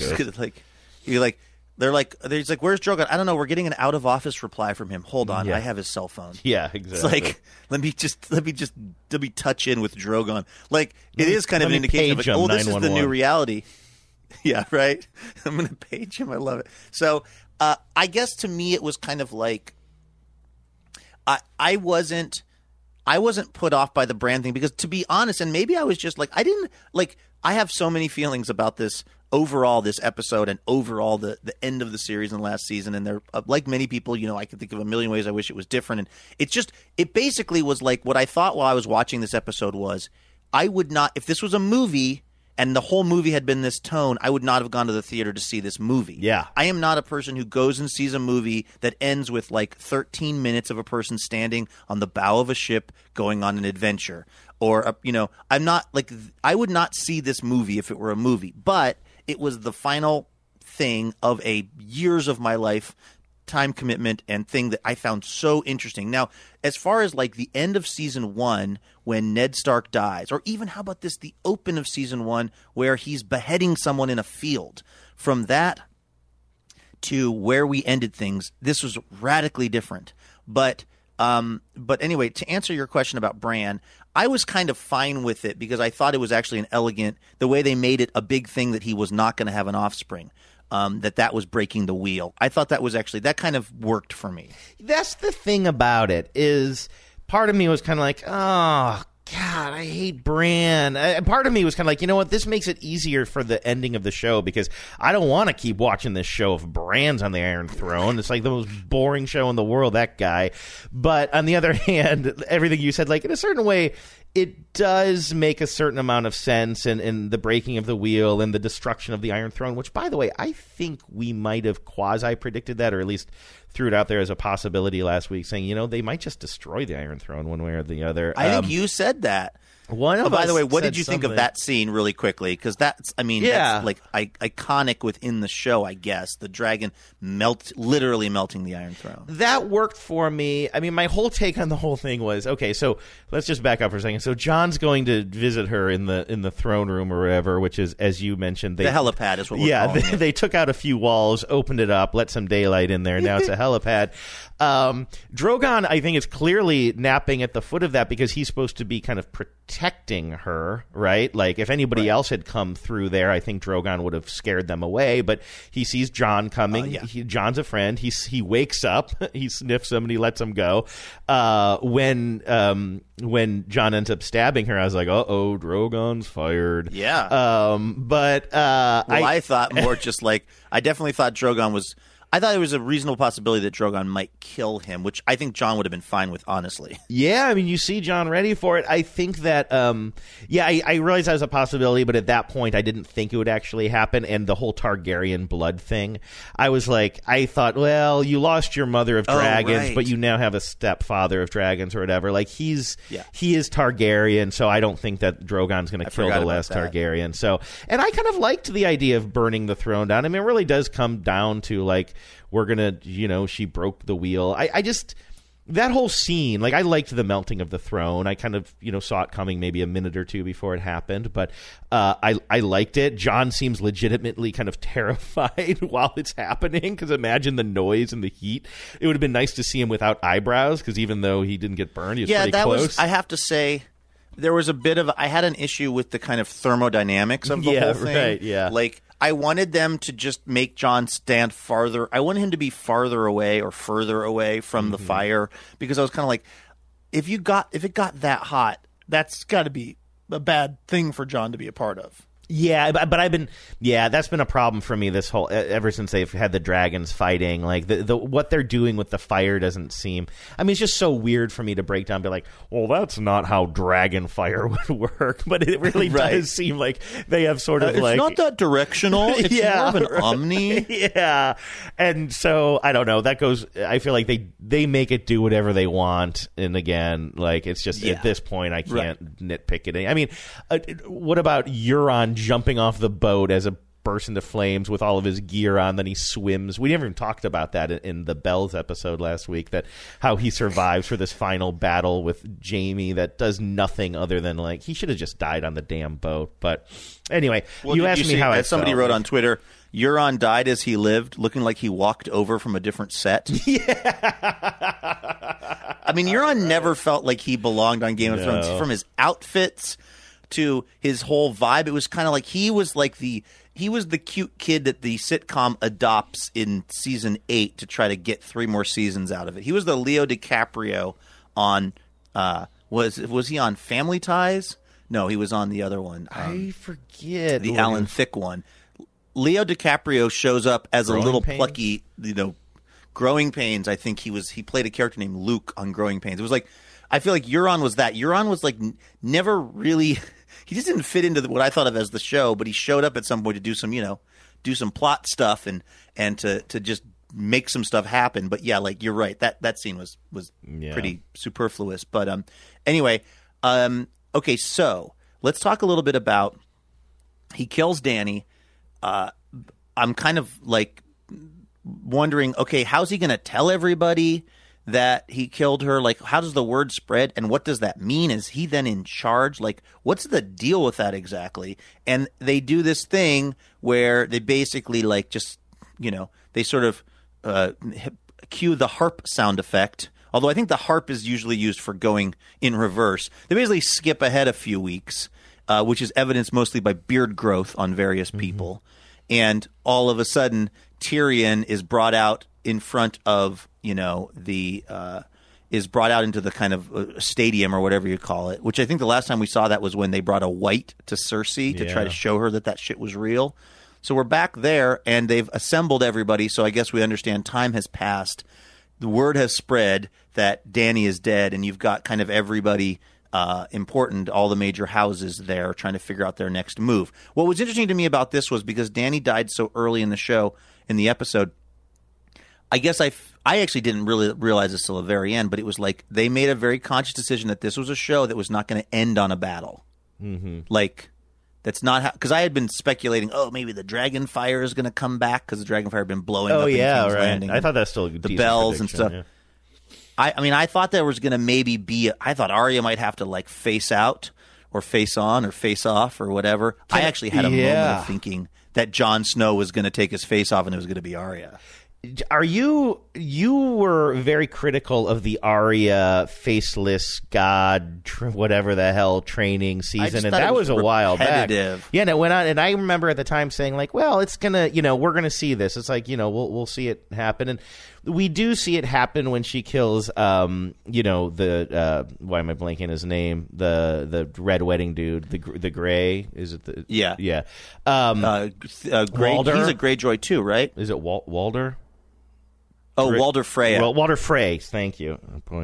they're like, where's Drogon? I don't know. We're getting an out of office reply from him. Hold on, I have his cell phone. Yeah, exactly. It's like let me touch in with Drogon. Like it is kind of an indication of like, oh, this is the new reality. Yeah, right. I'm going to page him. I love it. So I guess to me it was kind of like. I wasn't put off by the Bran thing because, to be honest, and maybe I was just like, I have so many feelings about this overall, this episode, and overall the end of the series and last season. And they're like many people, I can think of a million ways I wish it was different. And it basically was like what I thought while I was watching this episode was I would not, if this was a movie and the whole movie had been this tone, I would not have gone to the theater to see this movie. Yeah. I am not a person who goes and sees a movie that ends with like 13 minutes of a person standing on the bow of a ship going on an adventure. Or, I'm not like – I would not see this movie if it were a movie. But it was the final thing of a years of my life time commitment and thing that I found so interesting. Now, as far as like the end of season 1 when Ned Stark dies, or even how about this, the open of season 1 where he's beheading someone in a field, from that to where we ended things, this was radically different. But anyway, to answer your question about Bran, I was kind of fine with it because I thought it was actually an elegant, the way they made it a big thing that he was not going to have an offspring. That was breaking the wheel. I thought that was actually, that kind of worked for me. That's the thing about it, is part of me was kind of like, oh, God, I hate Bran. Part of me was kind of like, you know what, this makes it easier for the ending of the show because I don't want to keep watching this show if Bran's on the Iron Throne. It's like the most boring show in the world, that guy. But on the other hand, everything you said, like in a certain way, it does make a certain amount of sense in the breaking of the wheel and the destruction of the Iron Throne, which, by the way, I think we might have quasi-predicted that, or at least threw it out there as a possibility last week, saying, they might just destroy the Iron Throne one way or the other. I think you said that. By the way, what did you think of that scene really quickly? Because that's like iconic within the show, I guess. The dragon literally melting the Iron Throne. That worked for me. I mean, my whole take on the whole thing was, okay, so let's just back up for a second. So Jon's going to visit her in the throne room or whatever, which is, as you mentioned, the helipad is what we're calling it. They took out a few walls, opened it up, let some daylight in there. Now it's a helipad. Drogon, I think, is clearly napping at the foot of that because he's supposed to be kind of protecting her, right? Like, if anybody else had come through there, I think Drogon would have scared them away. But he sees Jon coming. Jon's a friend. He wakes up. He sniffs him and he lets him go. When Jon ends up stabbing her, I was like, uh-oh, Drogon's fired. Yeah. I thought more just like – I definitely thought Drogon was – I thought it was a reasonable possibility that Drogon might kill him, which I think Jon would have been fine with, honestly. Yeah, I mean, you see Jon ready for it. I think that, I realized that was a possibility, but at that point, I didn't think it would actually happen. And the whole Targaryen blood thing, I thought, well, you lost your mother of dragons, but you now have a stepfather of dragons or whatever. Like, he is Targaryen, so I don't think that Drogon's going to kill the last Targaryen. So, and I kind of liked the idea of burning the throne down. I mean, it really does come down to, like, we're going to, she broke the wheel. that whole scene, like, I liked the melting of the throne. I kind of, saw it coming maybe a minute or two before it happened, but I liked it. Jon seems legitimately kind of terrified while it's happening, because imagine the noise and the heat. It would have been nice to see him without eyebrows, because even though he didn't get burned, he was pretty close. I have to say, there was a bit of, I had an issue with the kind of thermodynamics of the whole thing. Right, yeah. Like, I wanted them to just make Jon stand farther. I wanted him to be farther away or further away from the fire, because I was kind of like, if it got that hot, that's got to be a bad thing for Jon to be a part of. Yeah, but that's been a problem for me this whole, ever since they've had the dragons fighting. Like, the what they're doing with the fire doesn't seem, I mean, it's just so weird for me to break down and be like, well, that's not how dragon fire would work. But it really does seem like they have sort of it's not that directional. It's more of an omni. Yeah. And so, I don't know, that goes, I feel like they make it do whatever they want. And again, like, it's just, at this point, I can't nitpick it. I mean, what about Euron jumping off the boat as a burst into flames with all of his gear on, then he swims? We never even talked about that in the Bells episode last week, that how he survives for this final battle with Jaime that does nothing other than, like, he should have just died on the damn boat. But anyway, you asked me how somebody wrote on Twitter, Euron died as he lived, looking like he walked over from a different set. Yeah. I mean, Euron never felt like he belonged on Game of Thrones. From his outfits to his whole vibe, it was kind of like he was the cute kid that the sitcom adopts in season 8 to try to get 3 more seasons out of it. He was the Leo DiCaprio on was he on Family Ties? No, he was on the other one. I forget. The Alan Thicke one. Leo DiCaprio shows up as a little plucky, Growing Pains. I think he played a character named Luke on Growing Pains. It was like, I feel like Euron was that. Euron was like never really. He just didn't fit into what I thought of as the show, but he showed up at some point to do some plot stuff and to just make some stuff happen. But yeah, like, you're right. That scene was pretty superfluous. But anyway, okay, so let's talk a little bit about, he kills Dany. I'm kind of like wondering, okay, how's he going to tell everybody that he killed her? Like, how does the word spread, and what does that mean? Is he then in charge? Like, what's the deal with that exactly? And they do this thing where they basically, like, just, they sort of cue the harp sound effect, although I think the harp is usually used for going in reverse. They basically skip ahead a few weeks, which is evidenced mostly by beard growth on various people. And all of a sudden, Tyrion is brought out in front of, is brought out into the kind of stadium or whatever you call it, which I think the last time we saw that was when they brought a white to Cersei to try to show her that shit was real. So we're back there, and they've assembled everybody, so I guess we understand time has passed. The word has spread that Dany is dead, and you've got kind of everybody important, all the major houses there trying to figure out their next move. What was interesting to me about this was because Dany died so early in the show, in the episode, I guess I actually didn't really realize this till the very end, but it was like they made a very conscious decision that this was a show that was not going to end on a battle. Like, that's not how, because I had been speculating, maybe the dragon fire is going to come back because the dragon fire had been blowing up in King's Landing. I thought that's still a good the bells and stuff. Yeah. I mean, I thought there was going to maybe be. I thought Arya might have to, like, face out or face on or face off or whatever. I actually had a moment of thinking that Jon Snow was going to take his face off and it was going to be Arya. You were very critical of the Arya faceless god, whatever the hell, training season, and that was a while back. Yeah, and it went on, and I remember at the time saying, like, well, it's gonna, we're gonna see this. It's like, we'll see it happen, and we do see it happen when she kills, why am I blanking his name? The red wedding dude, the Gray, is it the yeah. Walder? He's a Greyjoy too, right? Is it Walder? Oh, Walder Frey. Well, Walder Frey, thank you.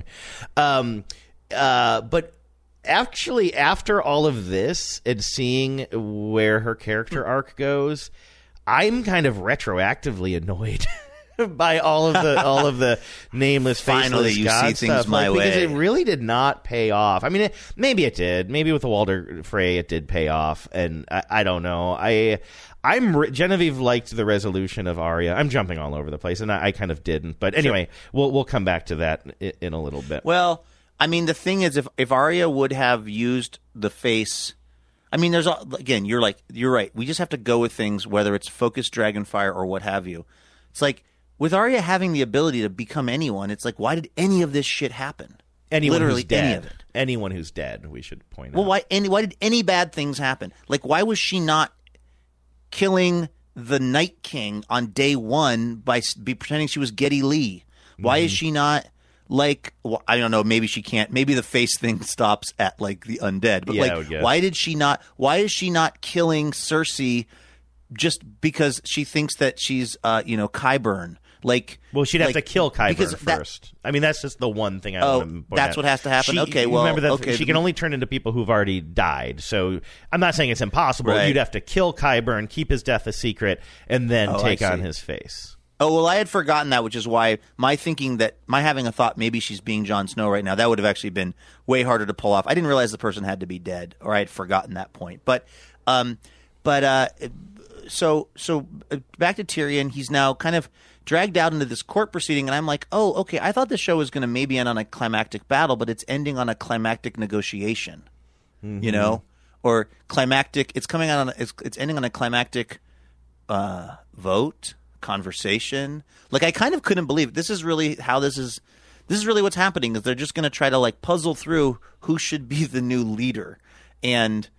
But actually, after all of this and seeing where her character arc goes, I'm kind of retroactively annoyed by all of the nameless, Finally, faceless you God see things stuff, my because way. it really did not pay off. I mean, maybe it did. Maybe with the Walder Frey, it did pay off, and I don't know. Genevieve liked the resolution of Arya. I'm jumping all over the place, and I kind of didn't. But anyway, we'll come back to that in a little bit. Well, I mean, the thing is, if Arya would have used the face, I mean, again, you're right. We just have to go with things, whether it's focused Dragonfire or what have you. It's like with Arya having the ability to become anyone. It's like, why did any of this shit happen? Anyone Literally who's dead. any of it. Anyone who's dead, we should point out. Well, why did any bad things happen? Like, why was she not killing the Night King on day one by pretending she was Geddy Lee? Why is she not? Like, well, I don't know. Maybe she can't. Maybe the face thing stops at like the undead. But why did she not? Why is she not killing Cersei just because she thinks that she's, Qyburn? Like, well, she'd have to kill Qyburn that, first. I mean, that's just the one thing I want to point that's out. What has to happen. Remember that she can only turn into people who've already died. So I'm not saying it's impossible. Right. You'd have to kill Qyburn, keep his death a secret, and then take on his face. Oh, well, I had forgotten that, which is why my having a thought maybe she's being Jon Snow right now, that would have actually been way harder to pull off. I didn't realize the person had to be dead, or I had forgotten that point. So back to Tyrion. He's now kind of dragged out into this court proceeding, and I'm like, oh, okay, I thought the show was going to maybe end on a climactic battle, but it's ending on a climactic negotiation, or climactic. It's coming out on. It's ending on a climactic vote. Conversation. Like, I kind of couldn't believe it. This is really what's happening, is they're just going to try to like puzzle through who should be the new leader. And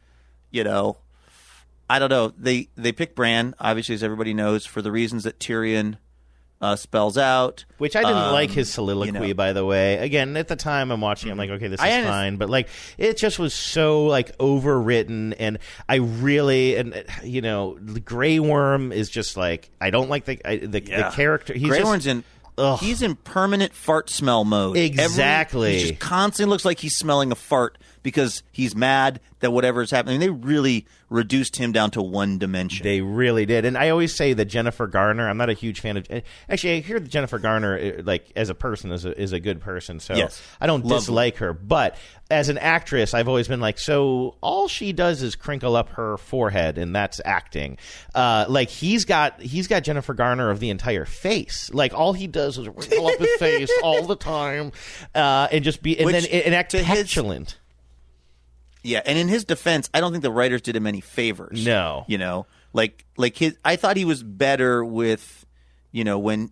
I don't know, they pick Bran, obviously, as everybody knows, for the reasons that Tyrion spells out. Which I didn't like his soliloquy, by the way. Again, at the time I'm watching, I'm like, okay, this is fine. But like, it just was so like overwritten, and I really, the Grey Worm is just like, I don't like the character. Grey Worm's he's in permanent fart smell mode. Exactly. He just constantly looks like he's smelling a fart because he's mad that whatever is happening. They really reduced him down to one dimension. They really did. And I always say that Jennifer Garner, I'm not a huge fan of. Actually, I hear that Jennifer Garner, like as a person, is a good person. So yes. I don't dislike her. But as an actress, I've always been like, so all she does is crinkle up her forehead, and that's acting. Like he's got Jennifer Garner of the entire face. Like all he does is wrinkle up his face all the time, and just be and act petulant. Yeah, and in his defense, I don't think the writers did him any favors. No, like I thought he was better with, when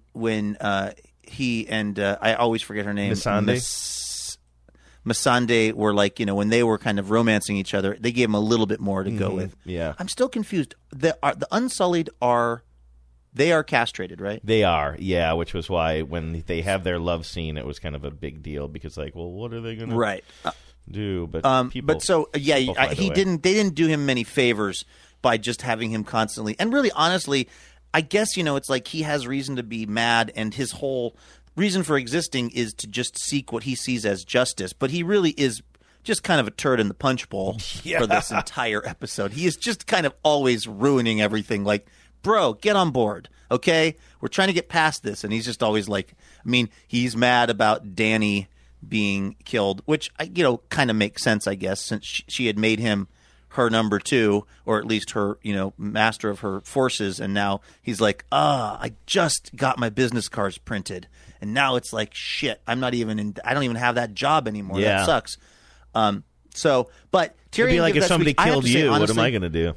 he and I always forget her name, Missandei were like, when they were kind of romancing each other, they gave him a little bit more to go with. Yeah, I'm still confused. The Unsullied they are castrated, right? They are, yeah. Which was why when they have their love scene, it was kind of a big deal because, like, well, what are they going to do? But they didn't do him many favors by just having him constantly. And really, honestly, I guess it's like he has reason to be mad, and his whole reason for existing is to just seek what he sees as justice. But he really is just kind of a turd in the punch bowl for this entire episode. He is just kind of always ruining everything. Like, bro, get on board, okay? We're trying to get past this. And he's just always like, I mean, he's mad about Dany being killed, which kind of makes sense, I guess, since she had made him her number two, or at least her master of her forces, and now he's like, I just got my business cards printed, and now it's like, shit, I don't even have that job anymore. Yeah. That sucks. But Tyrion, it'd be like if somebody killed you, honestly, what am I going to do?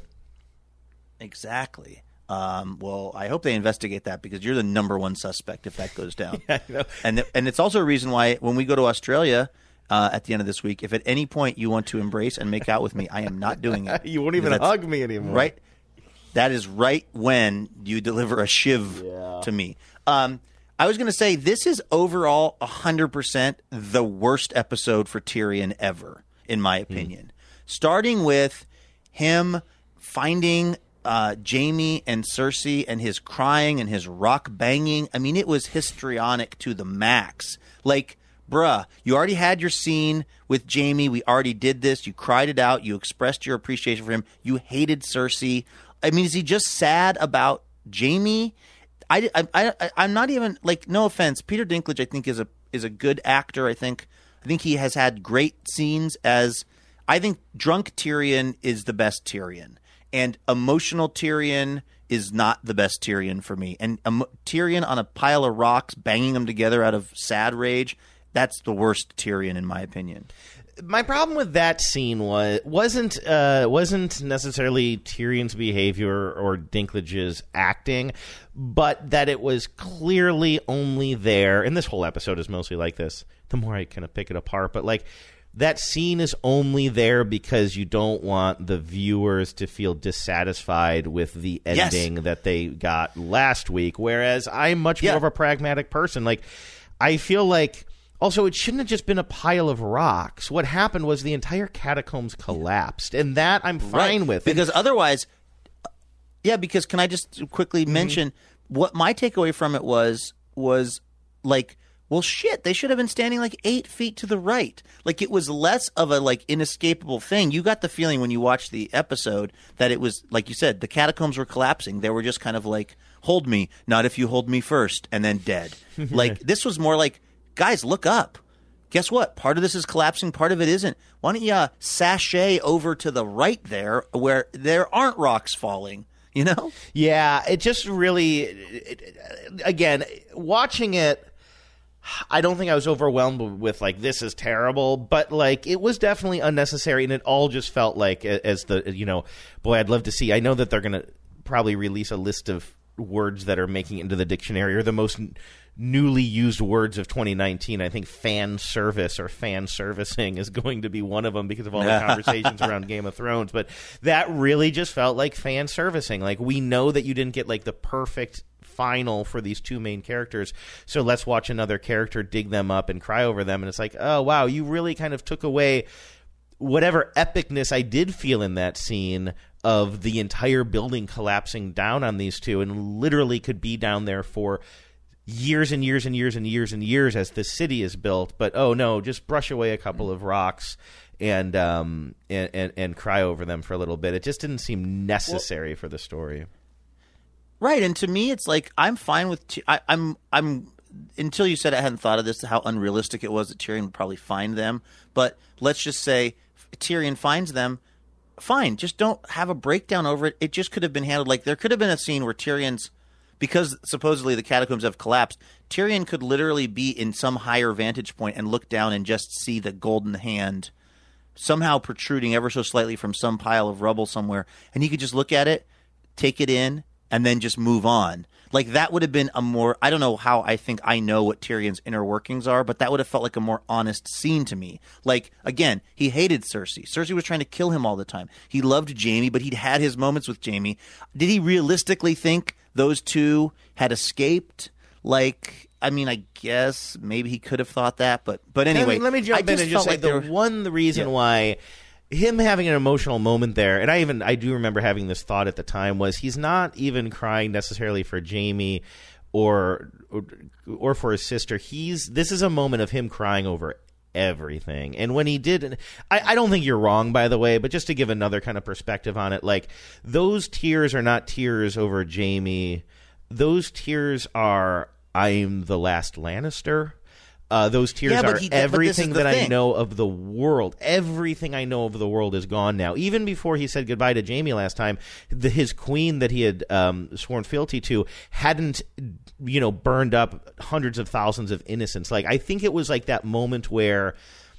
Exactly. Well, I hope they investigate that, because you're the number one suspect if that goes down. Yeah, I know. And it's also a reason why when we go to Australia at the end of this week, if at any point you want to embrace and make out with me, I am not doing it. You won't even hug me anymore. Right? That is right when you deliver a shiv to me. I was going to say, this is overall 100% the worst episode for Tyrion ever, in my opinion. Starting with him finding Jaime and Cersei and his crying and his rock banging. I mean, it was histrionic to the max. Like, bruh, you already had your scene with Jaime. We already did this. You cried it out. You expressed your appreciation for him. You hated Cersei. I mean, is he just sad about Jaime? I'm not even like, no offense, Peter Dinklage I think is a good actor. I think he has had great scenes as, I think drunk Tyrion is the best Tyrion, and emotional Tyrion is not the best Tyrion for me. And Tyrion on a pile of rocks banging them together out of sad rage, that's the worst Tyrion in my opinion. My problem with that scene wasn't necessarily Tyrion's behavior or Dinklage's acting, but that it was clearly only there, and this whole episode is mostly like this, the more I kind of pick it apart, but like that scene is only there because you don't want the viewers to feel dissatisfied with the ending that they got last week, whereas I'm much more of a pragmatic person. Like, I feel like also, it shouldn't have just been a pile of rocks. What happened was the entire catacombs collapsed, and that I'm fine with. Because otherwise, because can I just quickly mention what my takeaway from it was like, well, shit, they should have been standing like 8 feet to the right. Like, it was less of a like inescapable thing. You got the feeling when you watched the episode that it was, like you said, the catacombs were collapsing. They were just kind of like, hold me, not if you hold me first, and then dead. Like, this was more like, guys, look up. Guess what? Part of this is collapsing. Part of it isn't. Why don't you sashay over to the right there where there aren't rocks falling, you know? Yeah, it just really, again, watching it, I don't think I was overwhelmed with, like, this is terrible, but, like, it was definitely unnecessary, and it all just felt like, as the, boy, I'd love to see. I know that they're going to probably release a list of words that are making it into the dictionary, or the most newly used words of 2019. I think fan service or fan servicing is going to be one of them because of all the conversations around Game of Thrones. But that really just felt like fan servicing. Like, we know that you didn't get like the perfect final for these two main characters, so let's watch another character dig them up and cry over them. And it's like, oh wow, you really kind of took away whatever epicness I did feel in that scene of the entire building collapsing down on these two, and literally could be down there for years and years and years and years and years as the city is built. But oh no, just brush away a couple of rocks and cry over them for a little bit. It just didn't seem necessary for the story. Right, and to me, it's like, I'm fine with. I'm until you said I hadn't thought of this, how unrealistic it was that Tyrion would probably find them. But let's just say Tyrion finds them. Fine, just don't have a breakdown over it. It just could have been handled like, there could have been a scene where Tyrion's, because supposedly the catacombs have collapsed, Tyrion could literally be in some higher vantage point and look down and just see the golden hand somehow protruding ever so slightly from some pile of rubble somewhere, and he could just look at it, take it in, and then just move on. Like, that would have been a more, I don't know how I think I know what Tyrion's inner workings are, but that would have felt like a more honest scene to me. Like, again, he hated Cersei. Cersei was trying to kill him all the time. He loved Jaime, but he'd had his moments with Jaime. Did he realistically think those two had escaped? Like, I mean, I guess maybe he could have thought that, but anyway. Let me jump in and just say like the reason why him having an emotional moment there, and I do remember having this thought at the time, was he's not even crying necessarily for Jaime or for his sister. This is a moment of him crying over everything. And when he did, I don't think you're wrong, by the way, but just to give another kind of perspective on it, like, those tears are not tears over Jaime. Those tears are, I'm the last Lannister. Those tears are everything that I know of the world. Everything I know of the world is gone now. Even before he said goodbye to Jaime last time, his queen that he had sworn fealty to hadn't, burned up hundreds of thousands of innocents. Like, I think it was like that moment where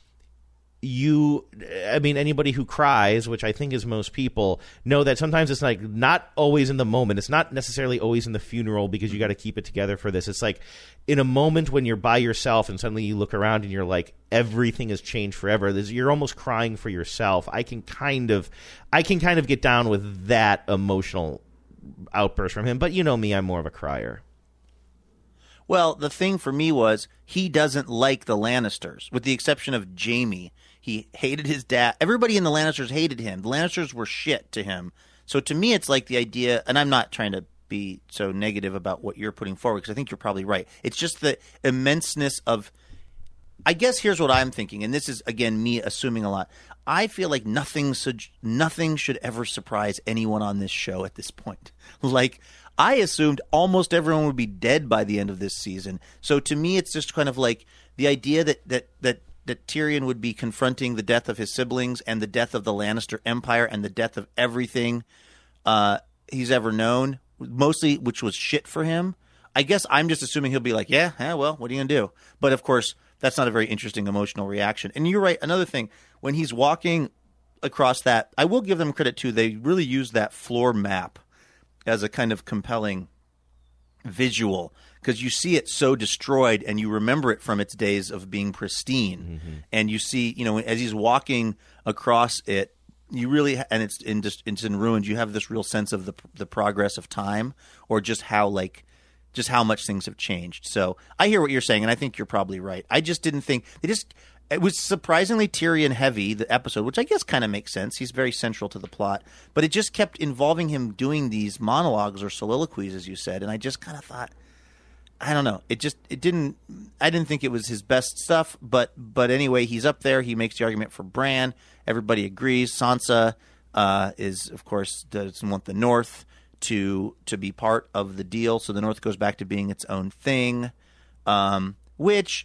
anybody who cries, which I think is most people, know that sometimes it's like not always in the moment. It's not necessarily always in the funeral because you got to keep it together for this. It's like in a moment when you're by yourself and suddenly you look around and you're like, everything has changed forever. You're almost crying for yourself. I can kind of get down with that emotional outburst from him. But you know me, I'm more of a crier. Well, the thing for me was he doesn't like the Lannisters, with the exception of Jaime. He hated his dad. Everybody in the Lannisters hated him. The Lannisters were shit to him. So to me, it's like the idea, and I'm not trying to be so negative about what you're putting forward, because I think you're probably right. It's just the immenseness of, I guess here's what I'm thinking, and this is, again, me assuming a lot. I feel like nothing should ever surprise anyone on this show at this point. Like, I assumed almost everyone would be dead by the end of this season. So to me, it's just kind of like the idea that Tyrion would be confronting the death of his siblings and the death of the Lannister Empire and the death of everything he's ever known, mostly, which was shit for him. I guess I'm just assuming he'll be like, yeah, well, what are you going to do? But of course, that's not a very interesting emotional reaction. And you're right. Another thing, when he's walking across that, I will give them credit too. They really used that floor map as a kind of compelling visual, because you see it so destroyed and you remember it from its days of being pristine. Mm-hmm. And you see, as he's walking across it, you really, and it's in ruins, you have this real sense of the progress of time, or just how much things have changed. So I hear what you're saying, and I think you're probably right. I just didn't think it was surprisingly Tyrion heavy, the episode, which I guess kind of makes sense. He's very central to the plot, but it just kept involving him doing these monologues or soliloquies, as you said, and I just kind of thought, I don't know. I didn't think it was his best stuff, but anyway, he's up there. He makes the argument for Bran. Everybody agrees. Sansa is, of course, doesn't want the North to be part of the deal, so the North goes back to being its own thing, which,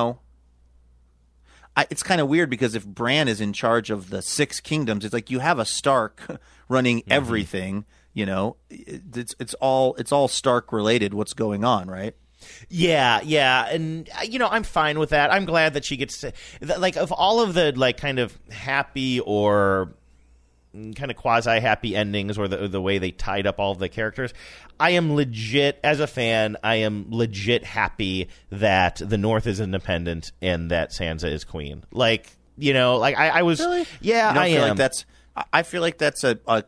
it's kind of weird, because if Bran is in charge of the Six Kingdoms, it's like you have a Stark running everything. It's all Stark related. What's going on, right? Yeah, and I'm fine with that. I'm glad that she gets to, like, of all of the like kind of happy or kind of quasi-happy endings, or the way they tied up all of the characters, I am legit, as a fan, I am legit happy that the North is independent and that Sansa is queen. Like, I was, really? Yeah, I am. I feel like that's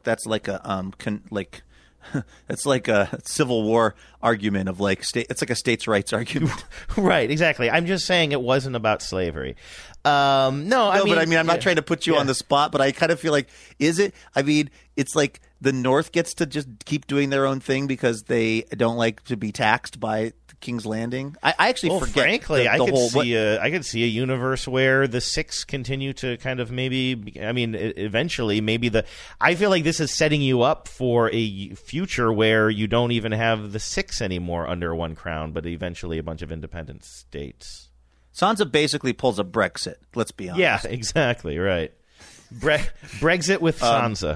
it's like a Civil War argument of like it's like a states' rights argument. Right, exactly. I'm just saying it wasn't about slavery. But I'm not trying to put you on the spot, but I kind of feel like, is it? I mean, it's like the North gets to just keep doing their own thing because they don't like to be taxed by King's Landing. I actually forget. Frankly, I could see a universe where the Six continue to kind of eventually I feel like this is setting you up for a future where you don't even have the Six anymore under one crown, but eventually a bunch of independent states. Sansa basically pulls a Brexit. Let's be honest. Yeah, exactly right. Brexit with Sansa.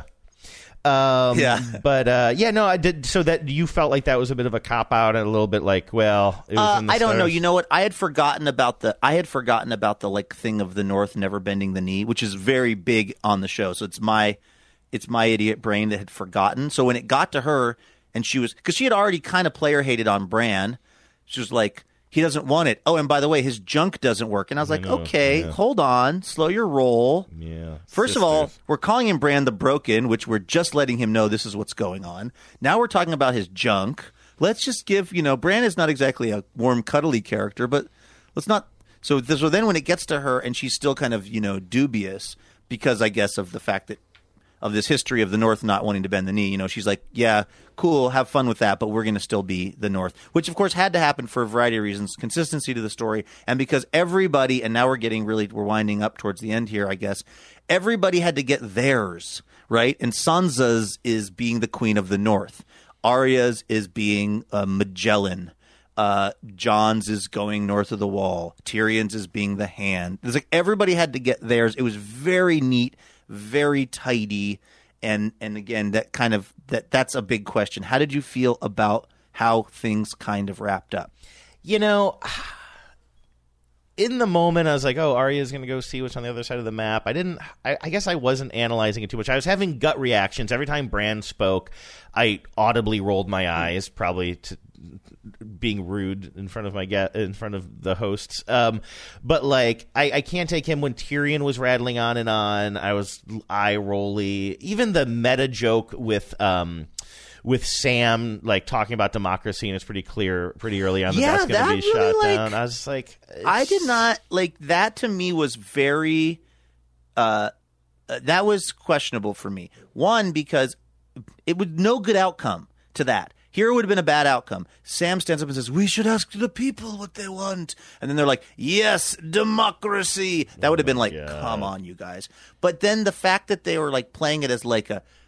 I did. So that you felt like that was a bit of a cop out and a little bit like, well, it was in the I don't stars. know. You know what? I had forgotten about the like thing of the North never bending the knee, which is very big on the show. So it's my idiot brain that had forgotten. So when it got to her, and because she had already kind of player hated on Bran, she was like, he doesn't want it. Oh, and by the way, his junk doesn't work. And I was like, okay, hold on. Slow your roll. Yeah. First of all, we're calling him Bran the Broken, which we're just letting him know this is what's going on. Now we're talking about his junk. Let's just give, Bran is not exactly a warm, cuddly character, but let's not. So then when it gets to her and she's still kind of, dubious because I guess of the fact that of this history of the North not wanting to bend the knee, she's like, yeah, cool, have fun with that, but we're going to still be the North, which of course had to happen for a variety of reasons, consistency to the story, and because everybody, and now we're winding up towards the end here, I guess, everybody had to get theirs, right? And Sansa's is being the Queen of the North. Arya's is being Magellan. Jon's is going north of the Wall. Tyrion's is being the Hand. It's like everybody had to get theirs. It was very neat, very tidy, and again, that's a big question. How did you feel about how things kind of wrapped up? In the moment, I was like, oh, Arya's going to go see what's on the other side of the map. I guess I wasn't analyzing it too much. I was having gut reactions. Every time Bran spoke, I audibly rolled my eyes, probably being rude in front of the hosts. But like, I can't take him when Tyrion was rattling on and on. I was eye rolly. Even the meta joke with Sam, like talking about democracy, and it's pretty clear pretty early on that's going to be shot down. I was just like, I did not like that. To me, was very that was questionable for me. One, because it was no good outcome to that. Here would have been a bad outcome. Sam stands up and says, we should ask the people what they want. And then they're like, yes, democracy. That would have been like, come on, you guys. But then the fact that they were like playing it as like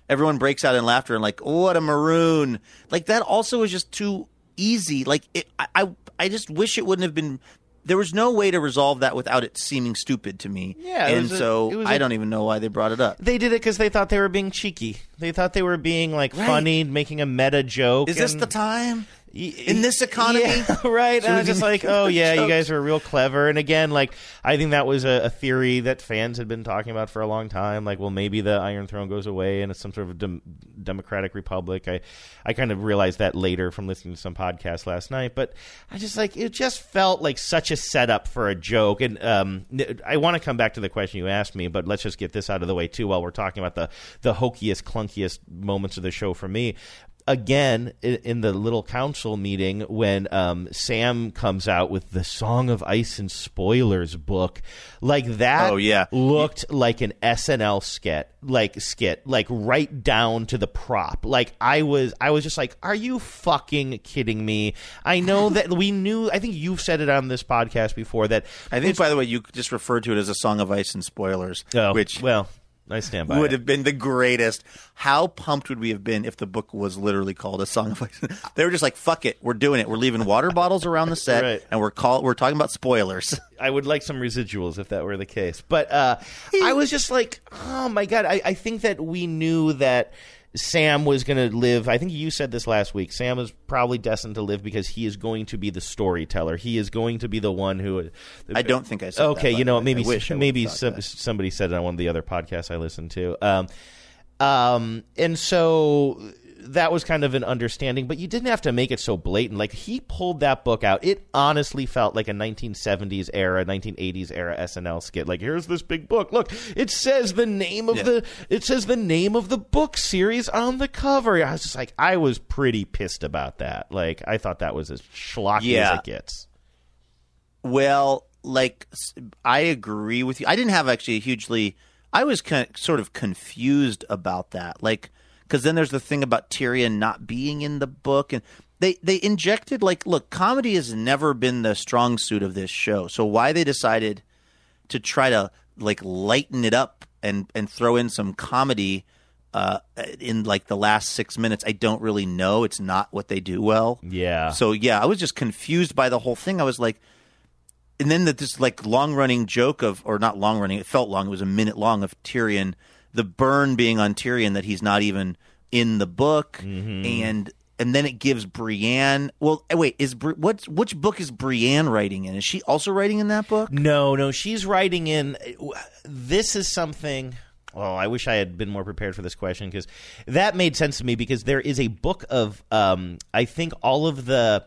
everyone breaks out in laughter and like, oh, what a maroon. Like that also is just too easy. Like I just wish it wouldn't have been. There was no way to resolve that without it seeming stupid to me. Yeah, and so I don't even know why they brought it up. They did it because they thought they were being cheeky. They thought they were being like funny, making a meta joke. Is this the time? In this economy? Yeah, right. And I was just like, oh, yeah, jokes? You guys are real clever. And again, like, I think that was a theory that fans had been talking about for a long time. Like, well, maybe the Iron Throne goes away and it's some sort of democratic republic. I kind of realized that later from listening to some podcasts last night. But I just, like, it just felt like such a setup for a joke. And I want to come back to the question you asked me, but let's just get this out of the way, too, while we're talking about the hokiest, clunkiest moments of the show for me. Again, in the little council meeting, when Sam comes out with the Song of Ice and Spoilers book, like that looked like an SNL skit, like right down to the prop. Like I was just like, are you fucking kidding me? I know that we knew. I think you've said it on this podcast before that. I think, by the way, you just referred to it as a Song of Ice and Spoilers, which I stand by would have been the greatest. How pumped would we have been if the book was literally called A Song of Ice? They were just like, fuck it, we're doing it. We're leaving water bottles around the set, right. And we're talking about spoilers. I would like some residuals if that were the case. But I was just like, oh my God, I think that we knew that Sam was going to live. I think you said this last week. Sam is probably destined to live because he is going to be the storyteller. He is going to be the one who. I don't think I said okay, that. You know, maybe that. Somebody said it on one of the other podcasts I listened to. And so that was kind of an understanding, but you didn't have to make it so blatant. Like, he pulled that book out. It honestly felt like a 1970s era, 1980s era SNL skit. Like, here's this big book. Look, it says the name of the book series on the cover. I was just like, I was pretty pissed about that. Like, I thought that was as schlocky as it gets. Well, like, I agree with you. I didn't have actually I was sort of confused about that. Like, because then there's the thing about Tyrion not being in the book, and they injected, like, look, comedy has never been the strong suit of this show. So why they decided to try to like lighten it up and throw in some comedy in like the last 6 minutes, I don't really know. It's not what they do well. Yeah. So I was just confused by the whole thing. I was like, and then this like long running joke of, or not long running, it felt long. It was a minute long of Tyrion. The burn being on Tyrion that he's not even in the book, and then it gives Brienne. Well, wait, which book is Brienne writing in? Is she also writing in that book? No, she's writing in. This is something. Oh, I wish I had been more prepared for this question, because that made sense to me, because there is a book of I think all of the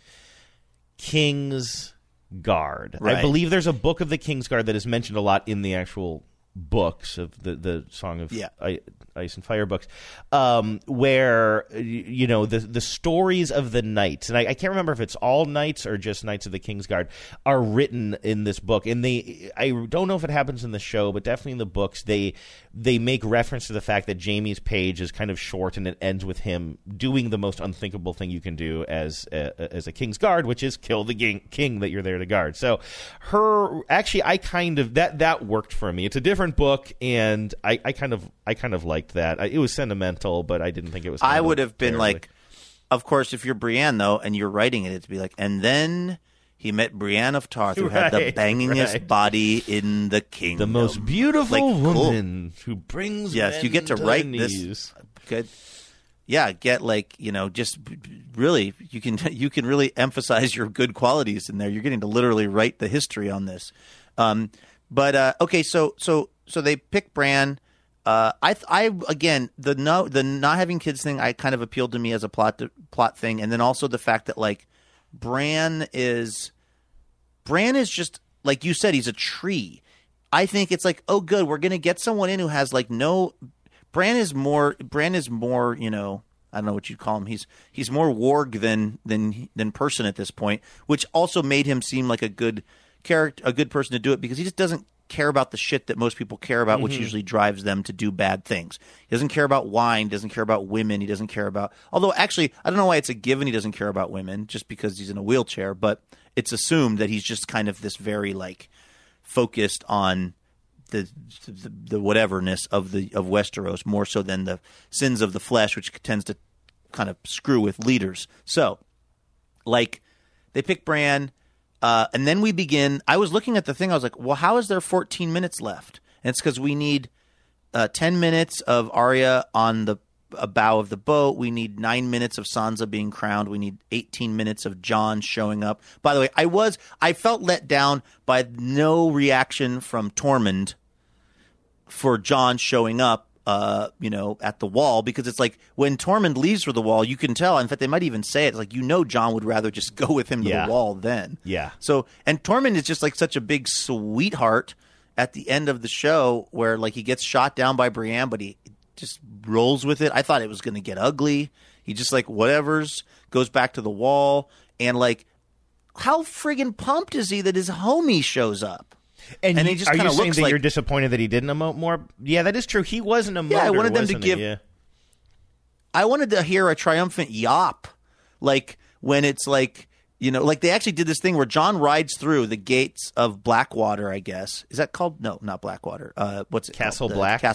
King's Guard. Right. I believe there's a book of the King's Guard that is mentioned a lot in the actual books of the Song of Ice and Fire books, where the stories of the knights, and I can't remember if it's all knights or just Knights of the King's Guard, are written in this book. And I don't know if it happens in the show, but definitely in the books they make reference to the fact that Jaime's page is kind of short, and it ends with him doing the most unthinkable thing you can do as a King's Guard, which is kill the king that you're there to guard. So I kind of that worked for me. It's a different book, and I kind of liked that. It was sentimental, but I didn't think it was. I would have been like, of course, if you're Brienne though, and you're writing it, it'd be like, and then he met Brienne of Tarth, who had the bangingest body in the kingdom, the most beautiful woman who brings. Yes, you get to write this. Good. Yeah, get just really you can really emphasize your good qualities in there. You're getting to literally write the history on this. But okay, so they pick Bran. I again the not having kids thing, I kind of appealed to me as a plot thing, and then also the fact that like Bran is just like you said, he's a tree. I think it's like, oh good, we're gonna get someone in who has like no. Bran is more I don't know what you'd call him. He's more warg than person at this point, which also made him seem like a good character, a good person to do it, because he just doesn't care about the shit that most people care about, which usually drives them to do bad things. He doesn't care about wine, doesn't care about women, he doesn't care about, although actually I don't know why it's a given he doesn't care about women, just because he's in a wheelchair, but it's assumed that he's just kind of this very like focused on the whateverness of Westeros more so than the sins of the flesh, which tends to kind of screw with leaders. So, like, they pick Bran, and then we begin. I was looking at the thing. I was like, well, how is there 14 minutes left? And it's because we need 10 minutes of Arya on the bow of the boat. We need 9 minutes of Sansa being crowned. We need 18 minutes of Jon showing up. By the way, I felt let down by no reaction from Tormund for Jon showing up, at the wall, because it's like when Tormund leaves for the wall, you can tell. In fact, they might even say it. It's like, Jon would rather just go with him to the wall then. Yeah. So, and Tormund is just like such a big sweetheart at the end of the show where like he gets shot down by Brienne, but he just rolls with it. I thought it was going to get ugly. He just like whatever's goes back to the wall, and like how friggin' pumped is he that his homie shows up? And he just are kind you of saying looks that like you're disappointed that he didn't emote more? Yeah, that is true. He was an emoter. Yeah, I wanted them to wasn't give. he? Yeah. I wanted to hear a triumphant yop, like when it's like like they actually did this thing where Jon rides through the gates of Blackwater. I guess is that called? No, not Blackwater. What's it? Castle called? Black.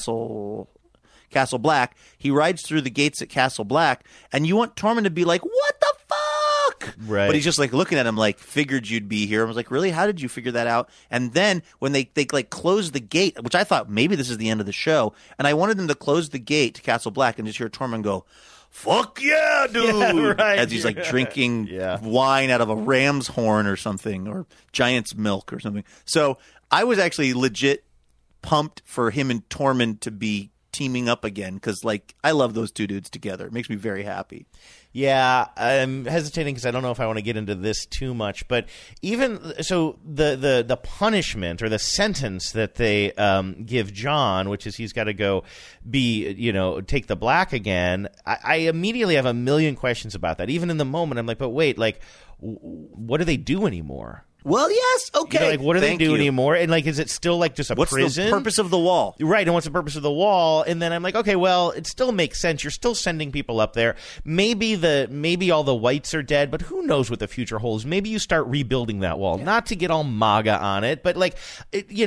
Castle Black. He rides through the gates at Castle Black, and you want Tormund to be like, "What the fuck?" Right. But he's just like looking at him like, "Figured you'd be here." I was like, "Really? How did you figure that out?" And then when they like close the gate, which I thought maybe this is the end of the show, and I wanted them to close the gate to Castle Black and just hear Tormund go, "Fuck yeah, dude!" Yeah, right. As he's like drinking wine out of a ram's horn or something, or giant's milk or something. So I was actually legit pumped for him and Tormund to be teaming up again, because like I love those two dudes together. It makes me very happy. Yeah, I'm hesitating because I don't know if I want to get into this too much. But even so, the punishment or the sentence that they give Jon, which is he's got to go take the black again. I immediately have a million questions about that. Even in the moment, I'm like, but wait, like, what do they do anymore? Well, yes, okay. What do they do anymore? And like, is it still like just a prison? What's the purpose of the wall? Right, and what's the purpose of the wall? And then I'm like, okay, well, it still makes sense. You're still sending people up there. Maybe all the whites are dead, but who knows what the future holds? Maybe you start rebuilding that wall. Yeah. Not to get all MAGA on it, but like, you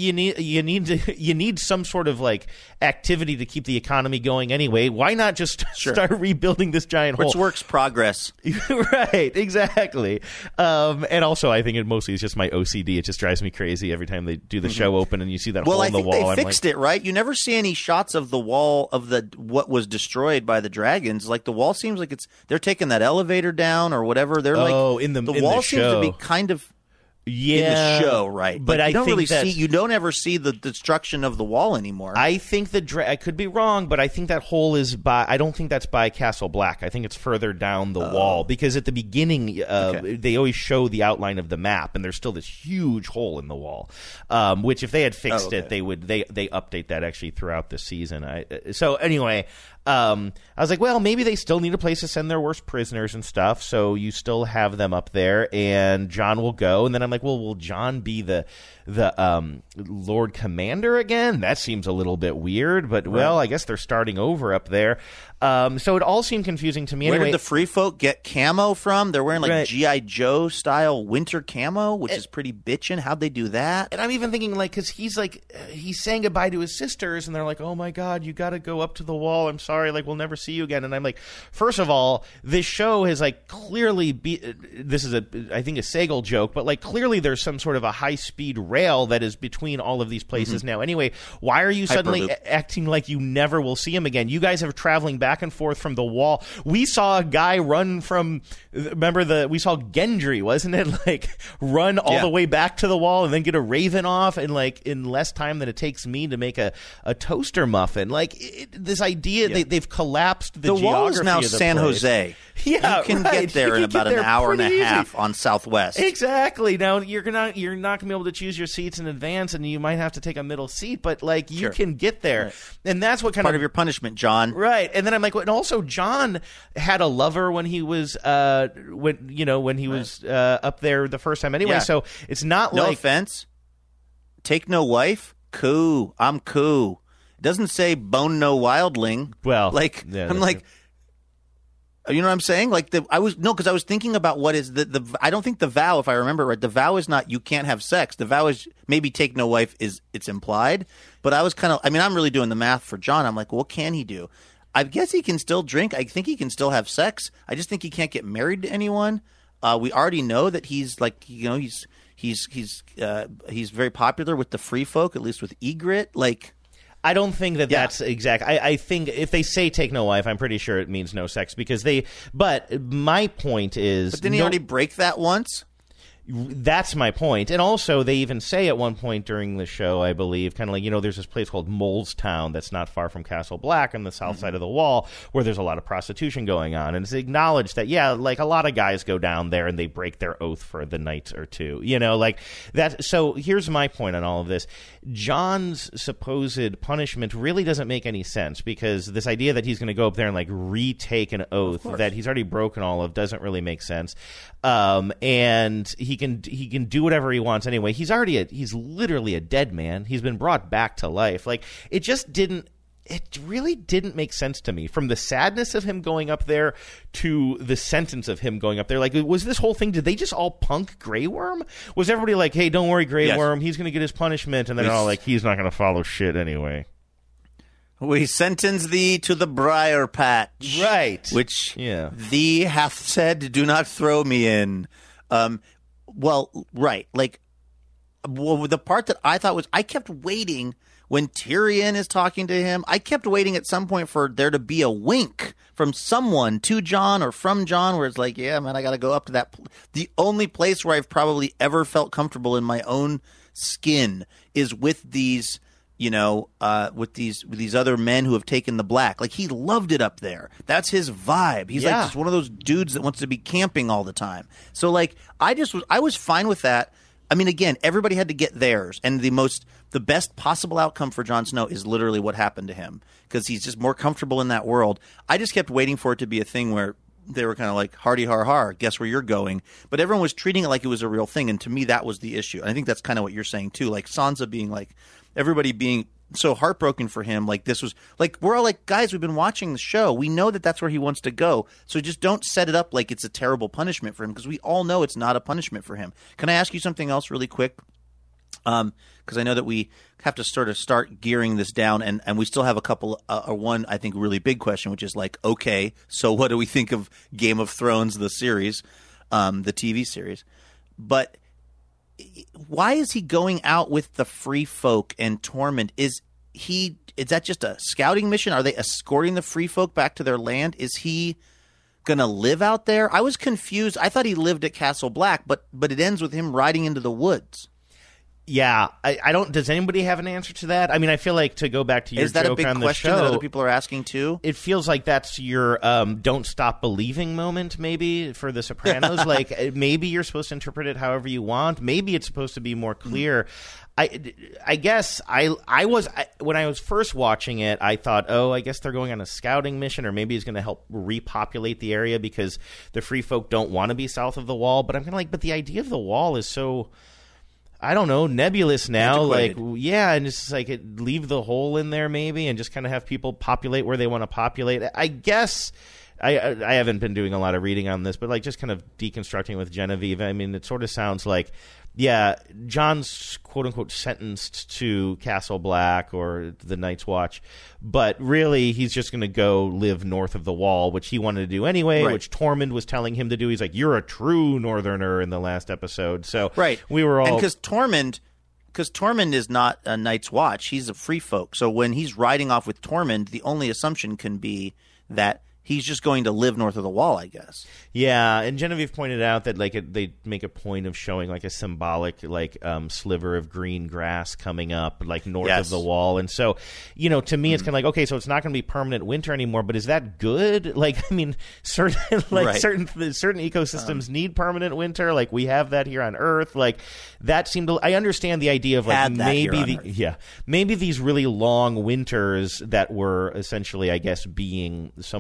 need some sort of like activity to keep the economy going anyway. Why not just start rebuilding this giant hole? Which works progress. Right, exactly. And also, I think mostly it's just my OCD. It just drives me crazy every time they do the show open and you see that hole in the wall. Well, I think they fixed it, right? You never see any shots of the wall of what was destroyed by the dragons. Like the wall seems like they're taking that elevator down or whatever. They're the wall seems to be kind of in the show, right? But I don't really see. You don't ever see the destruction of the wall anymore. I think I could be wrong, but I think that hole is by. I don't think that's by Castle Black. I think it's further down the wall, because at the beginning they always show the outline of the map, and there's still this huge hole in the wall. Which if they had fixed it, they update that actually throughout the season. So anyway. I was like, well, maybe they still need a place to send their worst prisoners and stuff, so you still have them up there, and Jon will go. And then I'm like, well, will Jon be the Lord Commander again? That seems a little bit weird, but well, I guess they're starting over up there. So it all seemed confusing to me. Where anyway, did the free folk get camo from? They're wearing like G.I. Joe style winter camo, which is pretty bitchin'. How'd they do that? And I'm even thinking, like, because he's saying goodbye to his sisters, and they're like, oh my God, you got to go up to the wall. I'm sorry, like, we'll never see you again. And I'm like, first of all, this show has like clearly this is I think a Sagal joke, but like clearly there's some sort of a high speed rail that is between all of these places now. Anyway, why are you suddenly acting like you never will see him again? You guys are traveling back and forth from the wall. We saw a guy run from. We saw Gendry, wasn't it? Like run all the way back to the wall and then get a raven off in less time than it takes me to make a toaster muffin. Like this idea they've collapsed the geography wall is now of the San place. Jose. Yeah, you can get there in about an hour and a half on Southwest. Exactly. Now you're not going to be able to choose your seats in advance, and you might have to take a middle seat, but like you can get there, and that's what kind of your punishment, Jon. Right. And then I'm like, and also Jon had a lover when he was up there the first time anyway. Yeah. So it's not no like offense. Take no wife. Cool. I'm cool. It doesn't say bone no wildling. Well, like I'm like. You know what I'm saying? Like because I was thinking about what is the I don't think the vow, if I remember right, the vow is not you can't have sex. The vow is maybe take no wife it's implied. But I was I'm really doing the math for Jon. I'm like, what can he do? I guess he can still drink. I think he can still have sex. I just think he can't get married to anyone. We already know that he's like, he's very popular with the free folk, at least with Ygritte. Like, I don't think that's exact. I think if they say take no wife, I'm pretty sure it means no sex but my point is. But didn't he already break that once? That's my point. And also, they even say at one point during the show, I believe, kind of like, there's this place called Molestown that's not far from Castle Black on the south side of the wall where there's a lot of prostitution going on. And it's acknowledged that, like a lot of guys go down there and they break their oath for the night or two, like that. So here's my point on all of this. Jon's supposed punishment really doesn't make any sense because this idea that he's going to go up there and like retake an oath that he's already broken all of doesn't really make sense. And he can do whatever he wants anyway. He's literally a dead man. He's been brought back to life. Like it really didn't make sense to me from the sadness of him going up there to the sentence of him going up there. Like, was this whole thing, did they just all punk Grey Worm? Was everybody like, hey, don't worry, Grey Worm, he's going to get his punishment, and then all like, he's not going to follow shit anyway. We sentence thee to the briar patch. Right. Which thee hath said, do not throw me in. Right. Like, the part that I thought was, I kept waiting when Tyrion is talking to him. I kept waiting at some point for there to be a wink from someone to Jon or from Jon where it's like, yeah, man, I got to go up to that. The only place where I've probably ever felt comfortable in my own skin is with these, with these other men who have taken the black. Like, he loved it up there. That's his vibe. He's like just one of those dudes that wants to be camping all the time. So, like, I was fine with that. I mean, again, everybody had to get theirs, and the best possible outcome for Jon Snow is literally what happened to him because he's just more comfortable in that world. I just kept waiting for it to be a thing where they were kind of like, hardy har har, guess where you're going. But everyone was treating it like it was a real thing, and to me that was the issue. And I think that's kind of what you're saying too, like Sansa being like, everybody being so heartbroken for him, like this was like, we're all like, guys, we've been watching the show, we know that that's where he wants to go, so just don't set it up like it's a terrible punishment for him because we all know it's not a punishment for him. Can I ask you something else really quick? Because I know that we have to sort of start gearing this down, and we still have a couple, one I think really big question, which is like, okay, so what do we think of Game of Thrones, the series, the TV series? But why is he going out with the free folk and Tormund? Is that just a scouting mission? Are they escorting the free folk back to their land? Is he going to live out there? I was confused. I thought he lived at Castle Black, but it ends with him riding into the woods. Yeah, I don't. Does anybody have an answer to that? I mean, I feel like to go back to your joke on the show. Is that a big question that other people are asking too? It feels like that's your "don't stop believing" moment, maybe for The Sopranos. Like maybe you're supposed to interpret it however you want. Maybe it's supposed to be more clear. I guess when I was first watching it, I thought, oh, I guess they're going on a scouting mission, or maybe he's going to help repopulate the area because the free folk don't want to be south of the wall. But I'm kind of like, but the idea of the wall is so, I don't know, nebulous now. Antiquated. Like, yeah, and just like leave the hole in there maybe, and just kind of have people populate where they want to populate. I guess I haven't been doing a lot of reading on this, but like just kind of deconstructing with Genevieve. I mean, it sort of sounds like, yeah, Jon's quote unquote sentenced to Castle Black or the Night's Watch, but really he's just going to go live north of the Wall, which he wanted to do anyway, right. Which Tormund was telling him to do. He's like, "You're a true Northerner" in the last episode. So right, we were all, and because Tormund is not a Night's Watch, he's a free folk. So when he's riding off with Tormund, the only assumption can be that he's just going to live north of the Wall, I guess. Yeah, and Genevieve pointed out that like they make a point of showing like a symbolic like sliver of green grass coming up like north of the Wall, and so to me it's kind of like, okay, so it's not going to be permanent winter anymore, but is that good? Like, I mean, certain ecosystems need permanent winter, like we have that here on Earth. Like that seemed to, I understand the idea of like maybe these really long winters that were essentially, I guess, being somewhat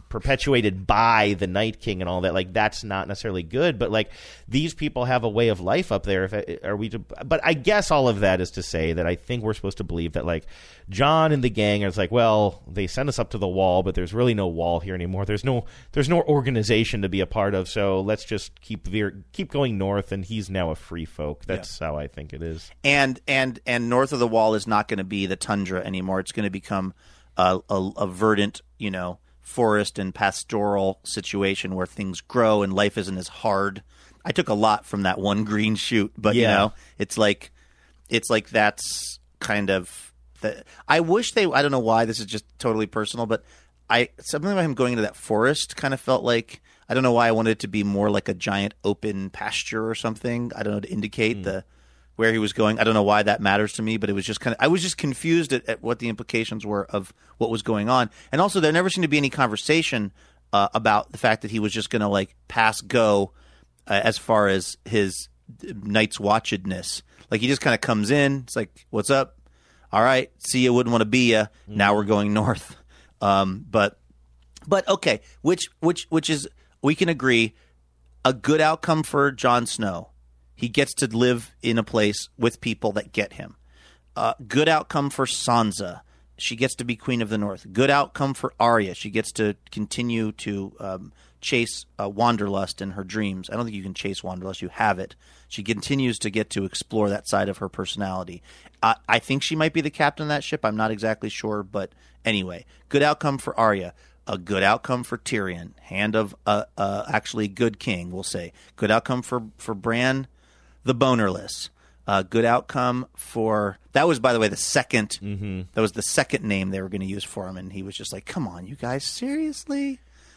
perpetuated by the Night King and all that. Like, that's not necessarily good, but like these people have a way of life up there. But I guess all of that is to say that I think we're supposed to believe that like Jon and the gang is like, well, they sent us up to the wall, but there's really no wall here anymore. There's no organization to be a part of. So let's just keep going north, and he's now a free folk. That's how I think it is. And north of the wall is not going to be the tundra anymore. It's going to become a verdant, forest and pastoral situation where things grow and life isn't as hard. I took a lot from that one green shoot, but it's like that's kind of the. I wish I don't know why, this is just totally personal, but something about him going into that forest kind of felt like, I don't know why I wanted it to be more like a giant open pasture or something. I don't know, to indicate where he was going. I don't know why that matters to me, but it was just I was just confused at what the implications were of what was going on. And also, there never seemed to be any conversation about the fact that he was just going to like pass go as far as his Night's Watchedness. Like, he just kind of comes in. It's like, what's up? All right, see you, wouldn't want to be ya. Now we're going north. But okay, which is, we can agree, a good outcome for Jon Snow. He gets to live in a place with people that get him. Good outcome for Sansa. She gets to be Queen of the North. Good outcome for Arya. She gets to continue to chase Wanderlust in her dreams. I don't think you can chase Wanderlust. You have it. She continues to get to explore that side of her personality. I think she might be the captain of that ship. I'm not exactly sure. But anyway, good outcome for Arya. A good outcome for Tyrion. Hand of actually good king, we'll say. Good outcome for Bran the Bonerless. Good outcome for... That was, by the way, the second... Mm-hmm. That was the second name they were going to use for him, and he was just like, come on, you guys, seriously?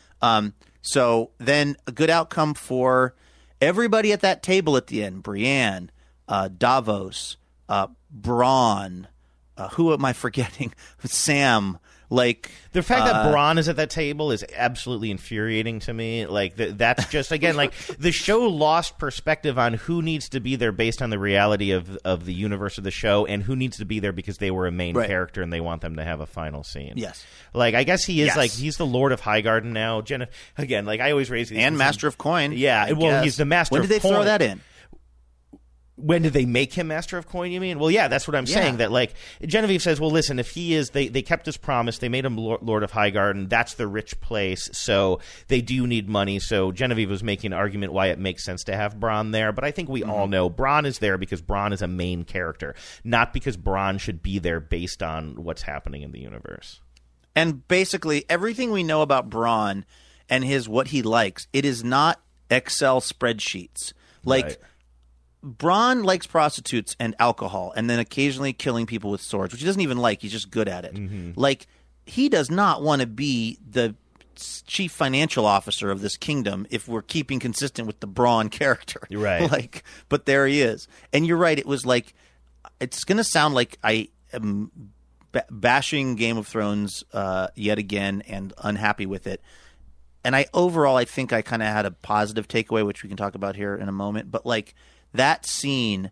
So then a good outcome for everybody at that table at the end. Brienne, Davos, Bronn, who am I forgetting? Sam... Like, the fact that Bronn is at that table is absolutely infuriating to me. Like, that's just, again, like, the show lost perspective on who needs to be there based on the reality of the universe of the show, and who needs to be there because they were a main character and they want them to have a final scene. Yes. Like, I guess he is, like, he's the Lord of Highgarden now. Again, like, I always raise these... And Master of Coin. Yeah, well, he's the Master of Coin. When did they throw that in? When did they make him Master of Coin, you mean? Well, yeah, that's what I'm saying. That, like, Genevieve says, well, listen, if he is, they kept his promise, they made him Lord of Highgarden, that's the rich place, so they do need money. So Genevieve was making an argument why it makes sense to have Bronn there, but I think we all know Bronn is there because Bronn is a main character, not because Bronn should be there based on what's happening in the universe. And basically, everything we know about Bronn and what he likes, it is not Excel spreadsheets. Like... Right. Bronn likes prostitutes and alcohol, and then occasionally killing people with swords, which he doesn't even like. He's just good at it. Mm-hmm. Like, he does not want to be the chief financial officer of this kingdom if we're keeping consistent with the Bronn character. You're right. Like, but there he is. And you're right. It was like, it's going to sound like I am bashing Game of Thrones yet again and unhappy with it. And I think I kind of had a positive takeaway, which we can talk about here in a moment. But like, that scene,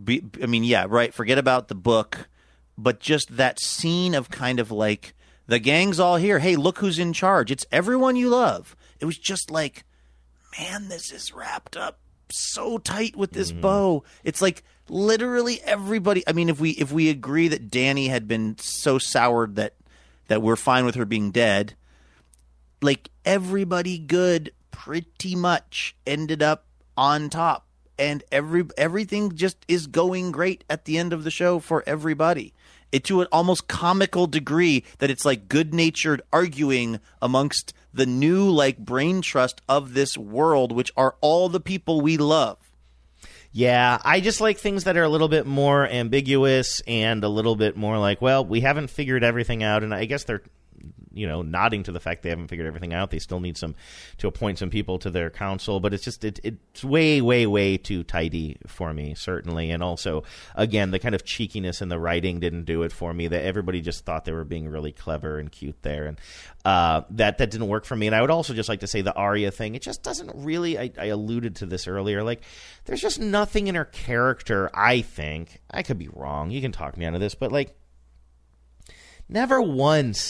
forget about the book, but just that scene of kind of like, the gang's all here. Hey, look who's in charge. It's everyone you love. It was just like, man, this is wrapped up so tight with this bow. It's like literally everybody. I mean, if we agree that Dany had been so soured that we're fine with her being dead, like everybody good pretty much ended up on top. And everything just is going great at the end of the show for everybody. To an almost comical degree that it's like good-natured arguing amongst the new like brain trust of this world, which are all the people we love. Yeah, I just like things that are a little bit more ambiguous and a little bit more like, well, we haven't figured everything out, and I guess they're nodding to the fact they haven't figured everything out. They still need to appoint some people to their council, but it's just it's way, way, way too tidy for me, certainly. And also, again, the kind of cheekiness in the writing didn't do it for me. That everybody just thought they were being really clever and cute there, and that didn't work for me. And I would also just like to say the Arya thing. It just doesn't really. I alluded to this earlier. Like, there's just nothing in her character. I think I could be wrong. You can talk me out of this, but like, never once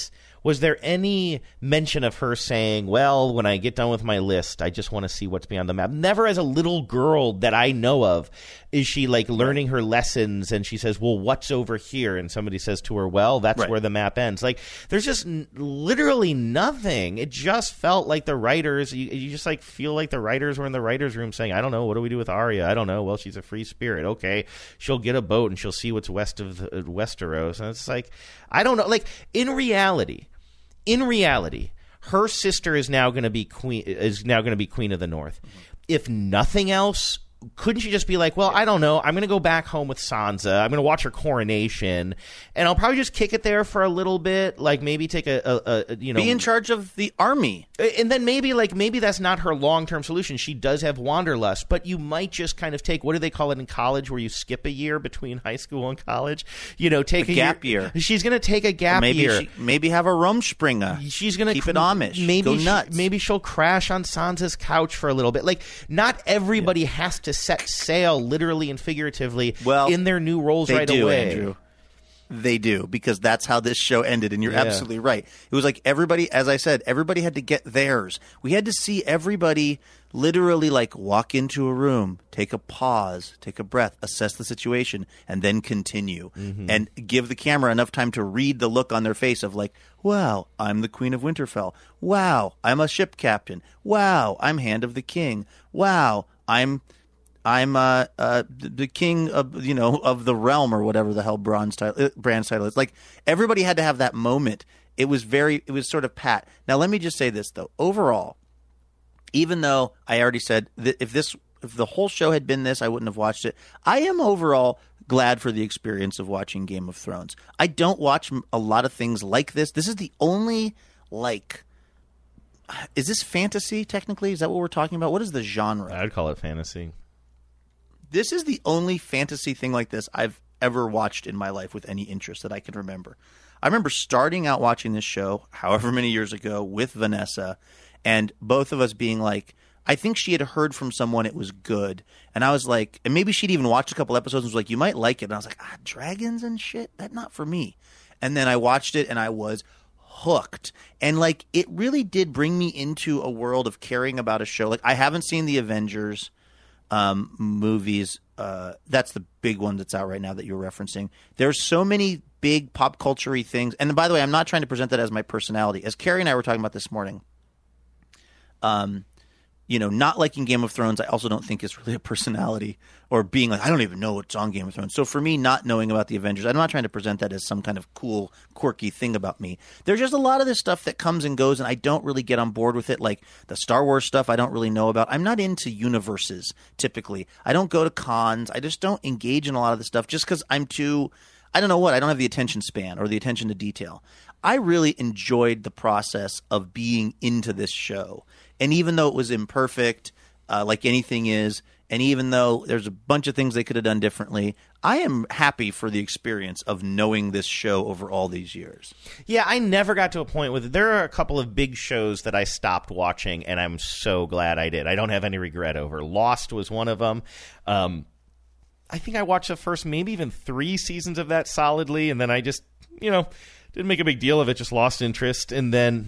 was there any mention of her saying, well, when I get done with my list, I just want to see what's beyond the map? Never as a little girl that I know of is she like learning her lessons and she says, well, what's over here? And somebody says to her, well, that's where the map ends. Like, there's just literally nothing. It just felt like the writers, you just like feel like the writers were in the writer's room saying, I don't know, what do we do with Arya? I don't know. Well, she's a free spirit. Okay, she'll get a boat and she'll see what's west of Westeros. And it's like, I don't know. Like, in reality, her sister is now going to be queen of the North. If nothing else, couldn't you just be like, well, I don't know, I'm going to go back home with Sansa, I'm going to watch her coronation, and I'll probably just kick it there for a little bit, like maybe take a be in charge of the army, and then maybe that's not her long-term solution. She does have wanderlust, but you might just kind of take, what do they call it in college where you skip a year between high school and college? Take a gap year. She's going to take a gap year. Maybe have a Rumspringa. She's going to keep it Amish. Maybe go nuts. Maybe she'll crash on Sansa's couch for a little bit. Like, not everybody has to set sail literally and figuratively in their new roles right away. Andrew. They do, because that's how this show ended, and you're absolutely right. It was like everybody, as I said, everybody had to get theirs. We had to see everybody literally like walk into a room, take a pause, take a breath, assess the situation, and then continue. And give the camera enough time to read the look on their face of like, wow, I'm the Queen of Winterfell. Wow, I'm a ship captain. Wow, I'm Hand of the King. Wow, I'm the king of of the realm, or whatever the hell Bran's title is. Like, everybody had to have that moment. It was sort of pat. Now let me just say this though. Overall, even though I already said that if the whole show had been this, I wouldn't have watched it. I am overall glad for the experience of watching Game of Thrones. I don't watch a lot of things like this. This is the only is this fantasy technically? Is that what we're talking about? What is the genre? I'd call it fantasy. This is the only fantasy thing like this I've ever watched in my life with any interest that I can remember. I remember starting out watching this show however many years ago with Vanessa, and both of us being like, I think she had heard from someone it was good. And I was like, and maybe she'd even watched a couple episodes and was like, you might like it. And I was like, dragons and shit? That's not for me. And then I watched it and I was hooked. And like, it really did bring me into a world of caring about a show. Like, I haven't seen the Avengers movies. That's the big one that's out right now that you're referencing. There's so many big pop culture-y things. And by the way, I'm not trying to present that as my personality. As Carrie and I were talking about this morning, not liking Game of Thrones, I also don't think is really a personality, or being like, I don't even know what's on Game of Thrones. So for me, not knowing about the Avengers, I'm not trying to present that as some kind of cool, quirky thing about me. There's just a lot of this stuff that comes and goes, and I don't really get on board with it. Like the Star Wars stuff, I don't really know about. I'm not into universes, typically. I don't go to cons. I just don't engage in a lot of this stuff just because I don't know what, I don't have the attention span or the attention to detail. I really enjoyed the process of being into this show. And even though it was imperfect, like anything is, and even though there's a bunch of things they could have done differently, I am happy for the experience of knowing this show over all these years. Yeah, I never got to a point with it. There are a couple of big shows that I stopped watching, and I'm so glad I did. I don't have any regret over. Lost was one of them. I think I watched the first maybe even 3 seasons of that solidly, and then I just, didn't make a big deal of it, just lost interest, and then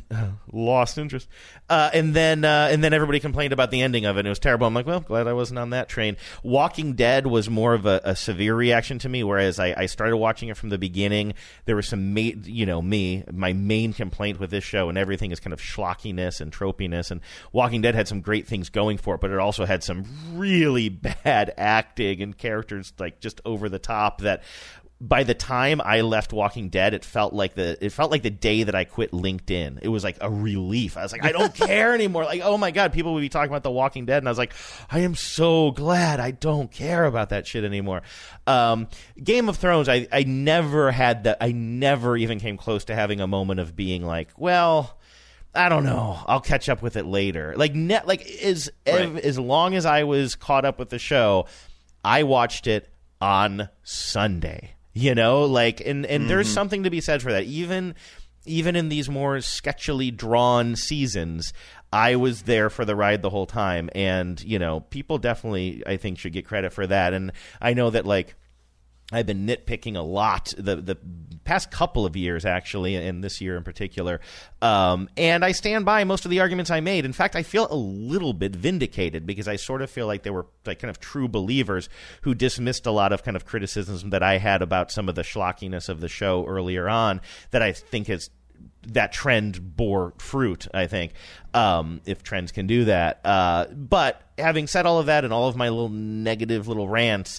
and then everybody complained about the ending of it, and it was terrible. I'm like, well, glad I wasn't on that train. Walking Dead was more of a severe reaction to me, whereas I started watching it from the beginning. There was some, my main complaint with this show, and everything is kind of schlockiness and tropiness, and Walking Dead had some great things going for it, but it also had some really bad acting and characters like just over the top that by the time I left Walking Dead, it felt like the day that I quit LinkedIn. It was like a relief. I was like, I don't care anymore. Like, oh my God, people would be talking about The Walking Dead, and I was like, I am so glad I don't care about that shit anymore. Game of Thrones, I never had that. I never even came close to having a moment of being like, well, I don't know, I'll catch up with it later. As long as I was caught up with the show, I watched it on Sunday. And there's something to be said for that. Even in these more sketchily drawn seasons, I was there for the ride the whole time. And, people definitely, I think, should get credit for that. And I know that, I've been nitpicking a lot the past couple of years, actually, and this year in particular. And I stand by most of the arguments I made. In fact, I feel a little bit vindicated because I sort of feel like they were like kind of true believers who dismissed a lot of kind of criticisms that I had about some of the schlockiness of the show earlier on that I think is that trend bore fruit, I think, if trends can do that. But having said all of that and all of my little negative little rants,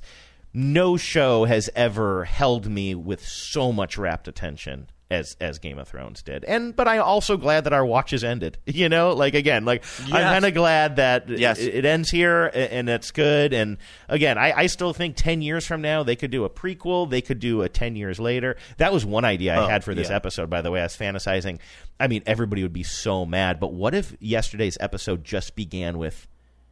no show has ever held me with so much rapt attention as Game of Thrones did. But I'm also glad that our watches ended. You know, like, again, like, yes. I'm kind of glad that it ends here, and it's good. And again, I still think 10 years from now they could do a prequel. They could do a 10 years later. That was one idea I had for this episode, by the way. I was fantasizing. I mean, everybody would be so mad. But what if yesterday's episode just began with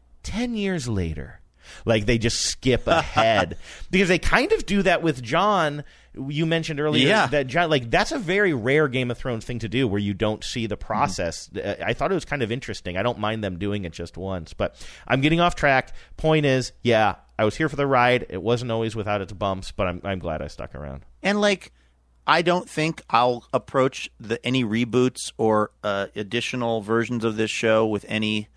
10 years later? Like, they just skip ahead. Because they kind of do that with Jon. You mentioned earlier that Jon, like, that's a very rare Game of Thrones thing to do where you don't see the process. I thought it was kind of interesting. I don't mind them doing it just once. But I'm getting off track. Point is, I was here for the ride. It wasn't always without its bumps, but I'm glad I stuck around. And, like, I don't think I'll approach any reboots or additional versions of this show with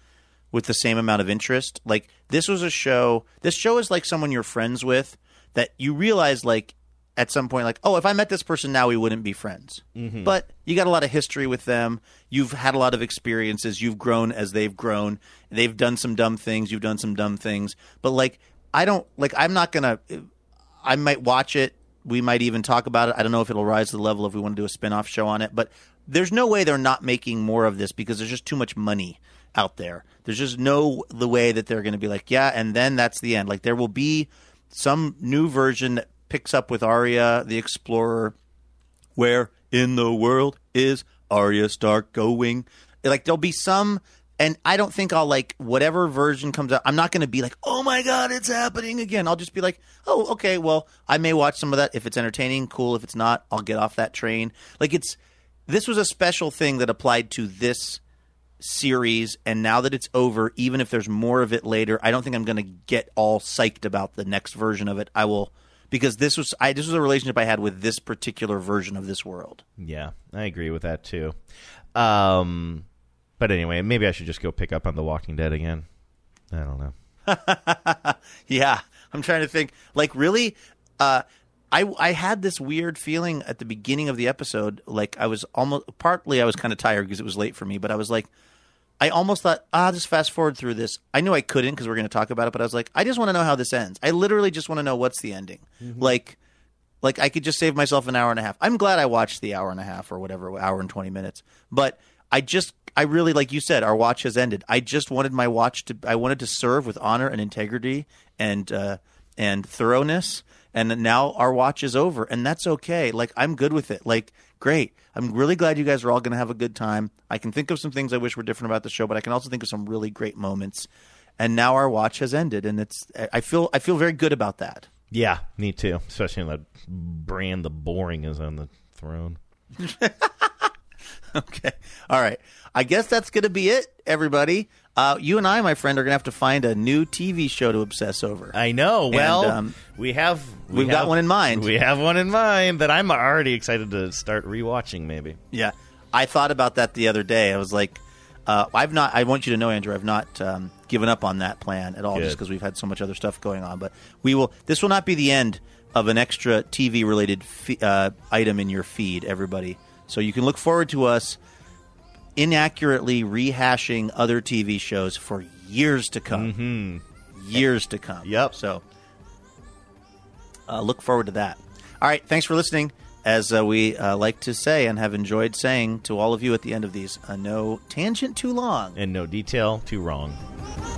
the same amount of interest. Like, this show is like someone you're friends with that you realize, like, at some point, like, oh, if I met this person now, we wouldn't be friends. Mm-hmm. But you got a lot of history with them. You've had a lot of experiences. You've grown as they've grown. They've done some dumb things. You've done some dumb things. But, like, I'm not going to – I might watch it. We might even talk about it. I don't know if it'll rise to the level if we want to do a spin-off show on it. But there's no way they're not making more of this because there's just too much money out there. There's just the way that they're going to be like, and then that's the end. Like, there will be some new version that picks up with Arya the Explorer. Where in the world is Arya Stark going? Like, there'll be some, and I don't think I'll, like, whatever version comes out, I'm not going to be like, oh my God, it's happening again. I'll just be like, oh, okay, well, I may watch some of that. If it's entertaining, cool. If it's not, I'll get off that train. Like, this was a special thing that applied to this series, and now that it's over, even if there's more of it later, I don't think I'm going to get all psyched about the next version of it. I will, because this was a relationship I had with this particular version of this world. Yeah, I agree with that too. But anyway, maybe I should just go pick up on The Walking Dead again. I don't know. Yeah, I'm trying to think. Like, really, I had this weird feeling at the beginning of the episode. Like, I was kind of tired because it was late for me, but I was like, I almost thought, I'll just fast forward through this. I knew I couldn't because we're going to talk about it, but I was like, I just want to know how this ends. I literally just want to know what's the ending. Mm-hmm. Like I could just save myself an hour and a half. I'm glad I watched the hour and a half or whatever, hour and 20 minutes. But I really, like you said, our watch has ended. I just wanted my watch I wanted to serve with honor and integrity and thoroughness. And now our watch is over, and that's okay. Like, I'm good with it. Like, great. I'm really glad you guys are all going to have a good time. I can think of some things I wish were different about the show, but I can also think of some really great moments. And now our watch has ended, and I feel very good about that. Yeah, me too. Especially when Bran the Boring is on the throne. Okay. All right. I guess that's going to be it, everybody. You and I, my friend, are going to have to find a new TV show to obsess over. I know. Well, and, we've got one in mind. We have one in mind that I'm already excited to start rewatching, maybe. Yeah. I thought about that the other day. I was like, I want you to know, Andrew, I've not given up on that plan at all. Good. Just because we've had so much other stuff going on. But this will not be the end of an extra TV-related item in your feed, everybody. So you can look forward to us inaccurately rehashing other TV shows for years to come. Mm-hmm. Years to come. Yep. So look forward to that. All right. Thanks for listening. As we like to say and have enjoyed saying to all of you at the end of these, no tangent too long. And no detail too wrong.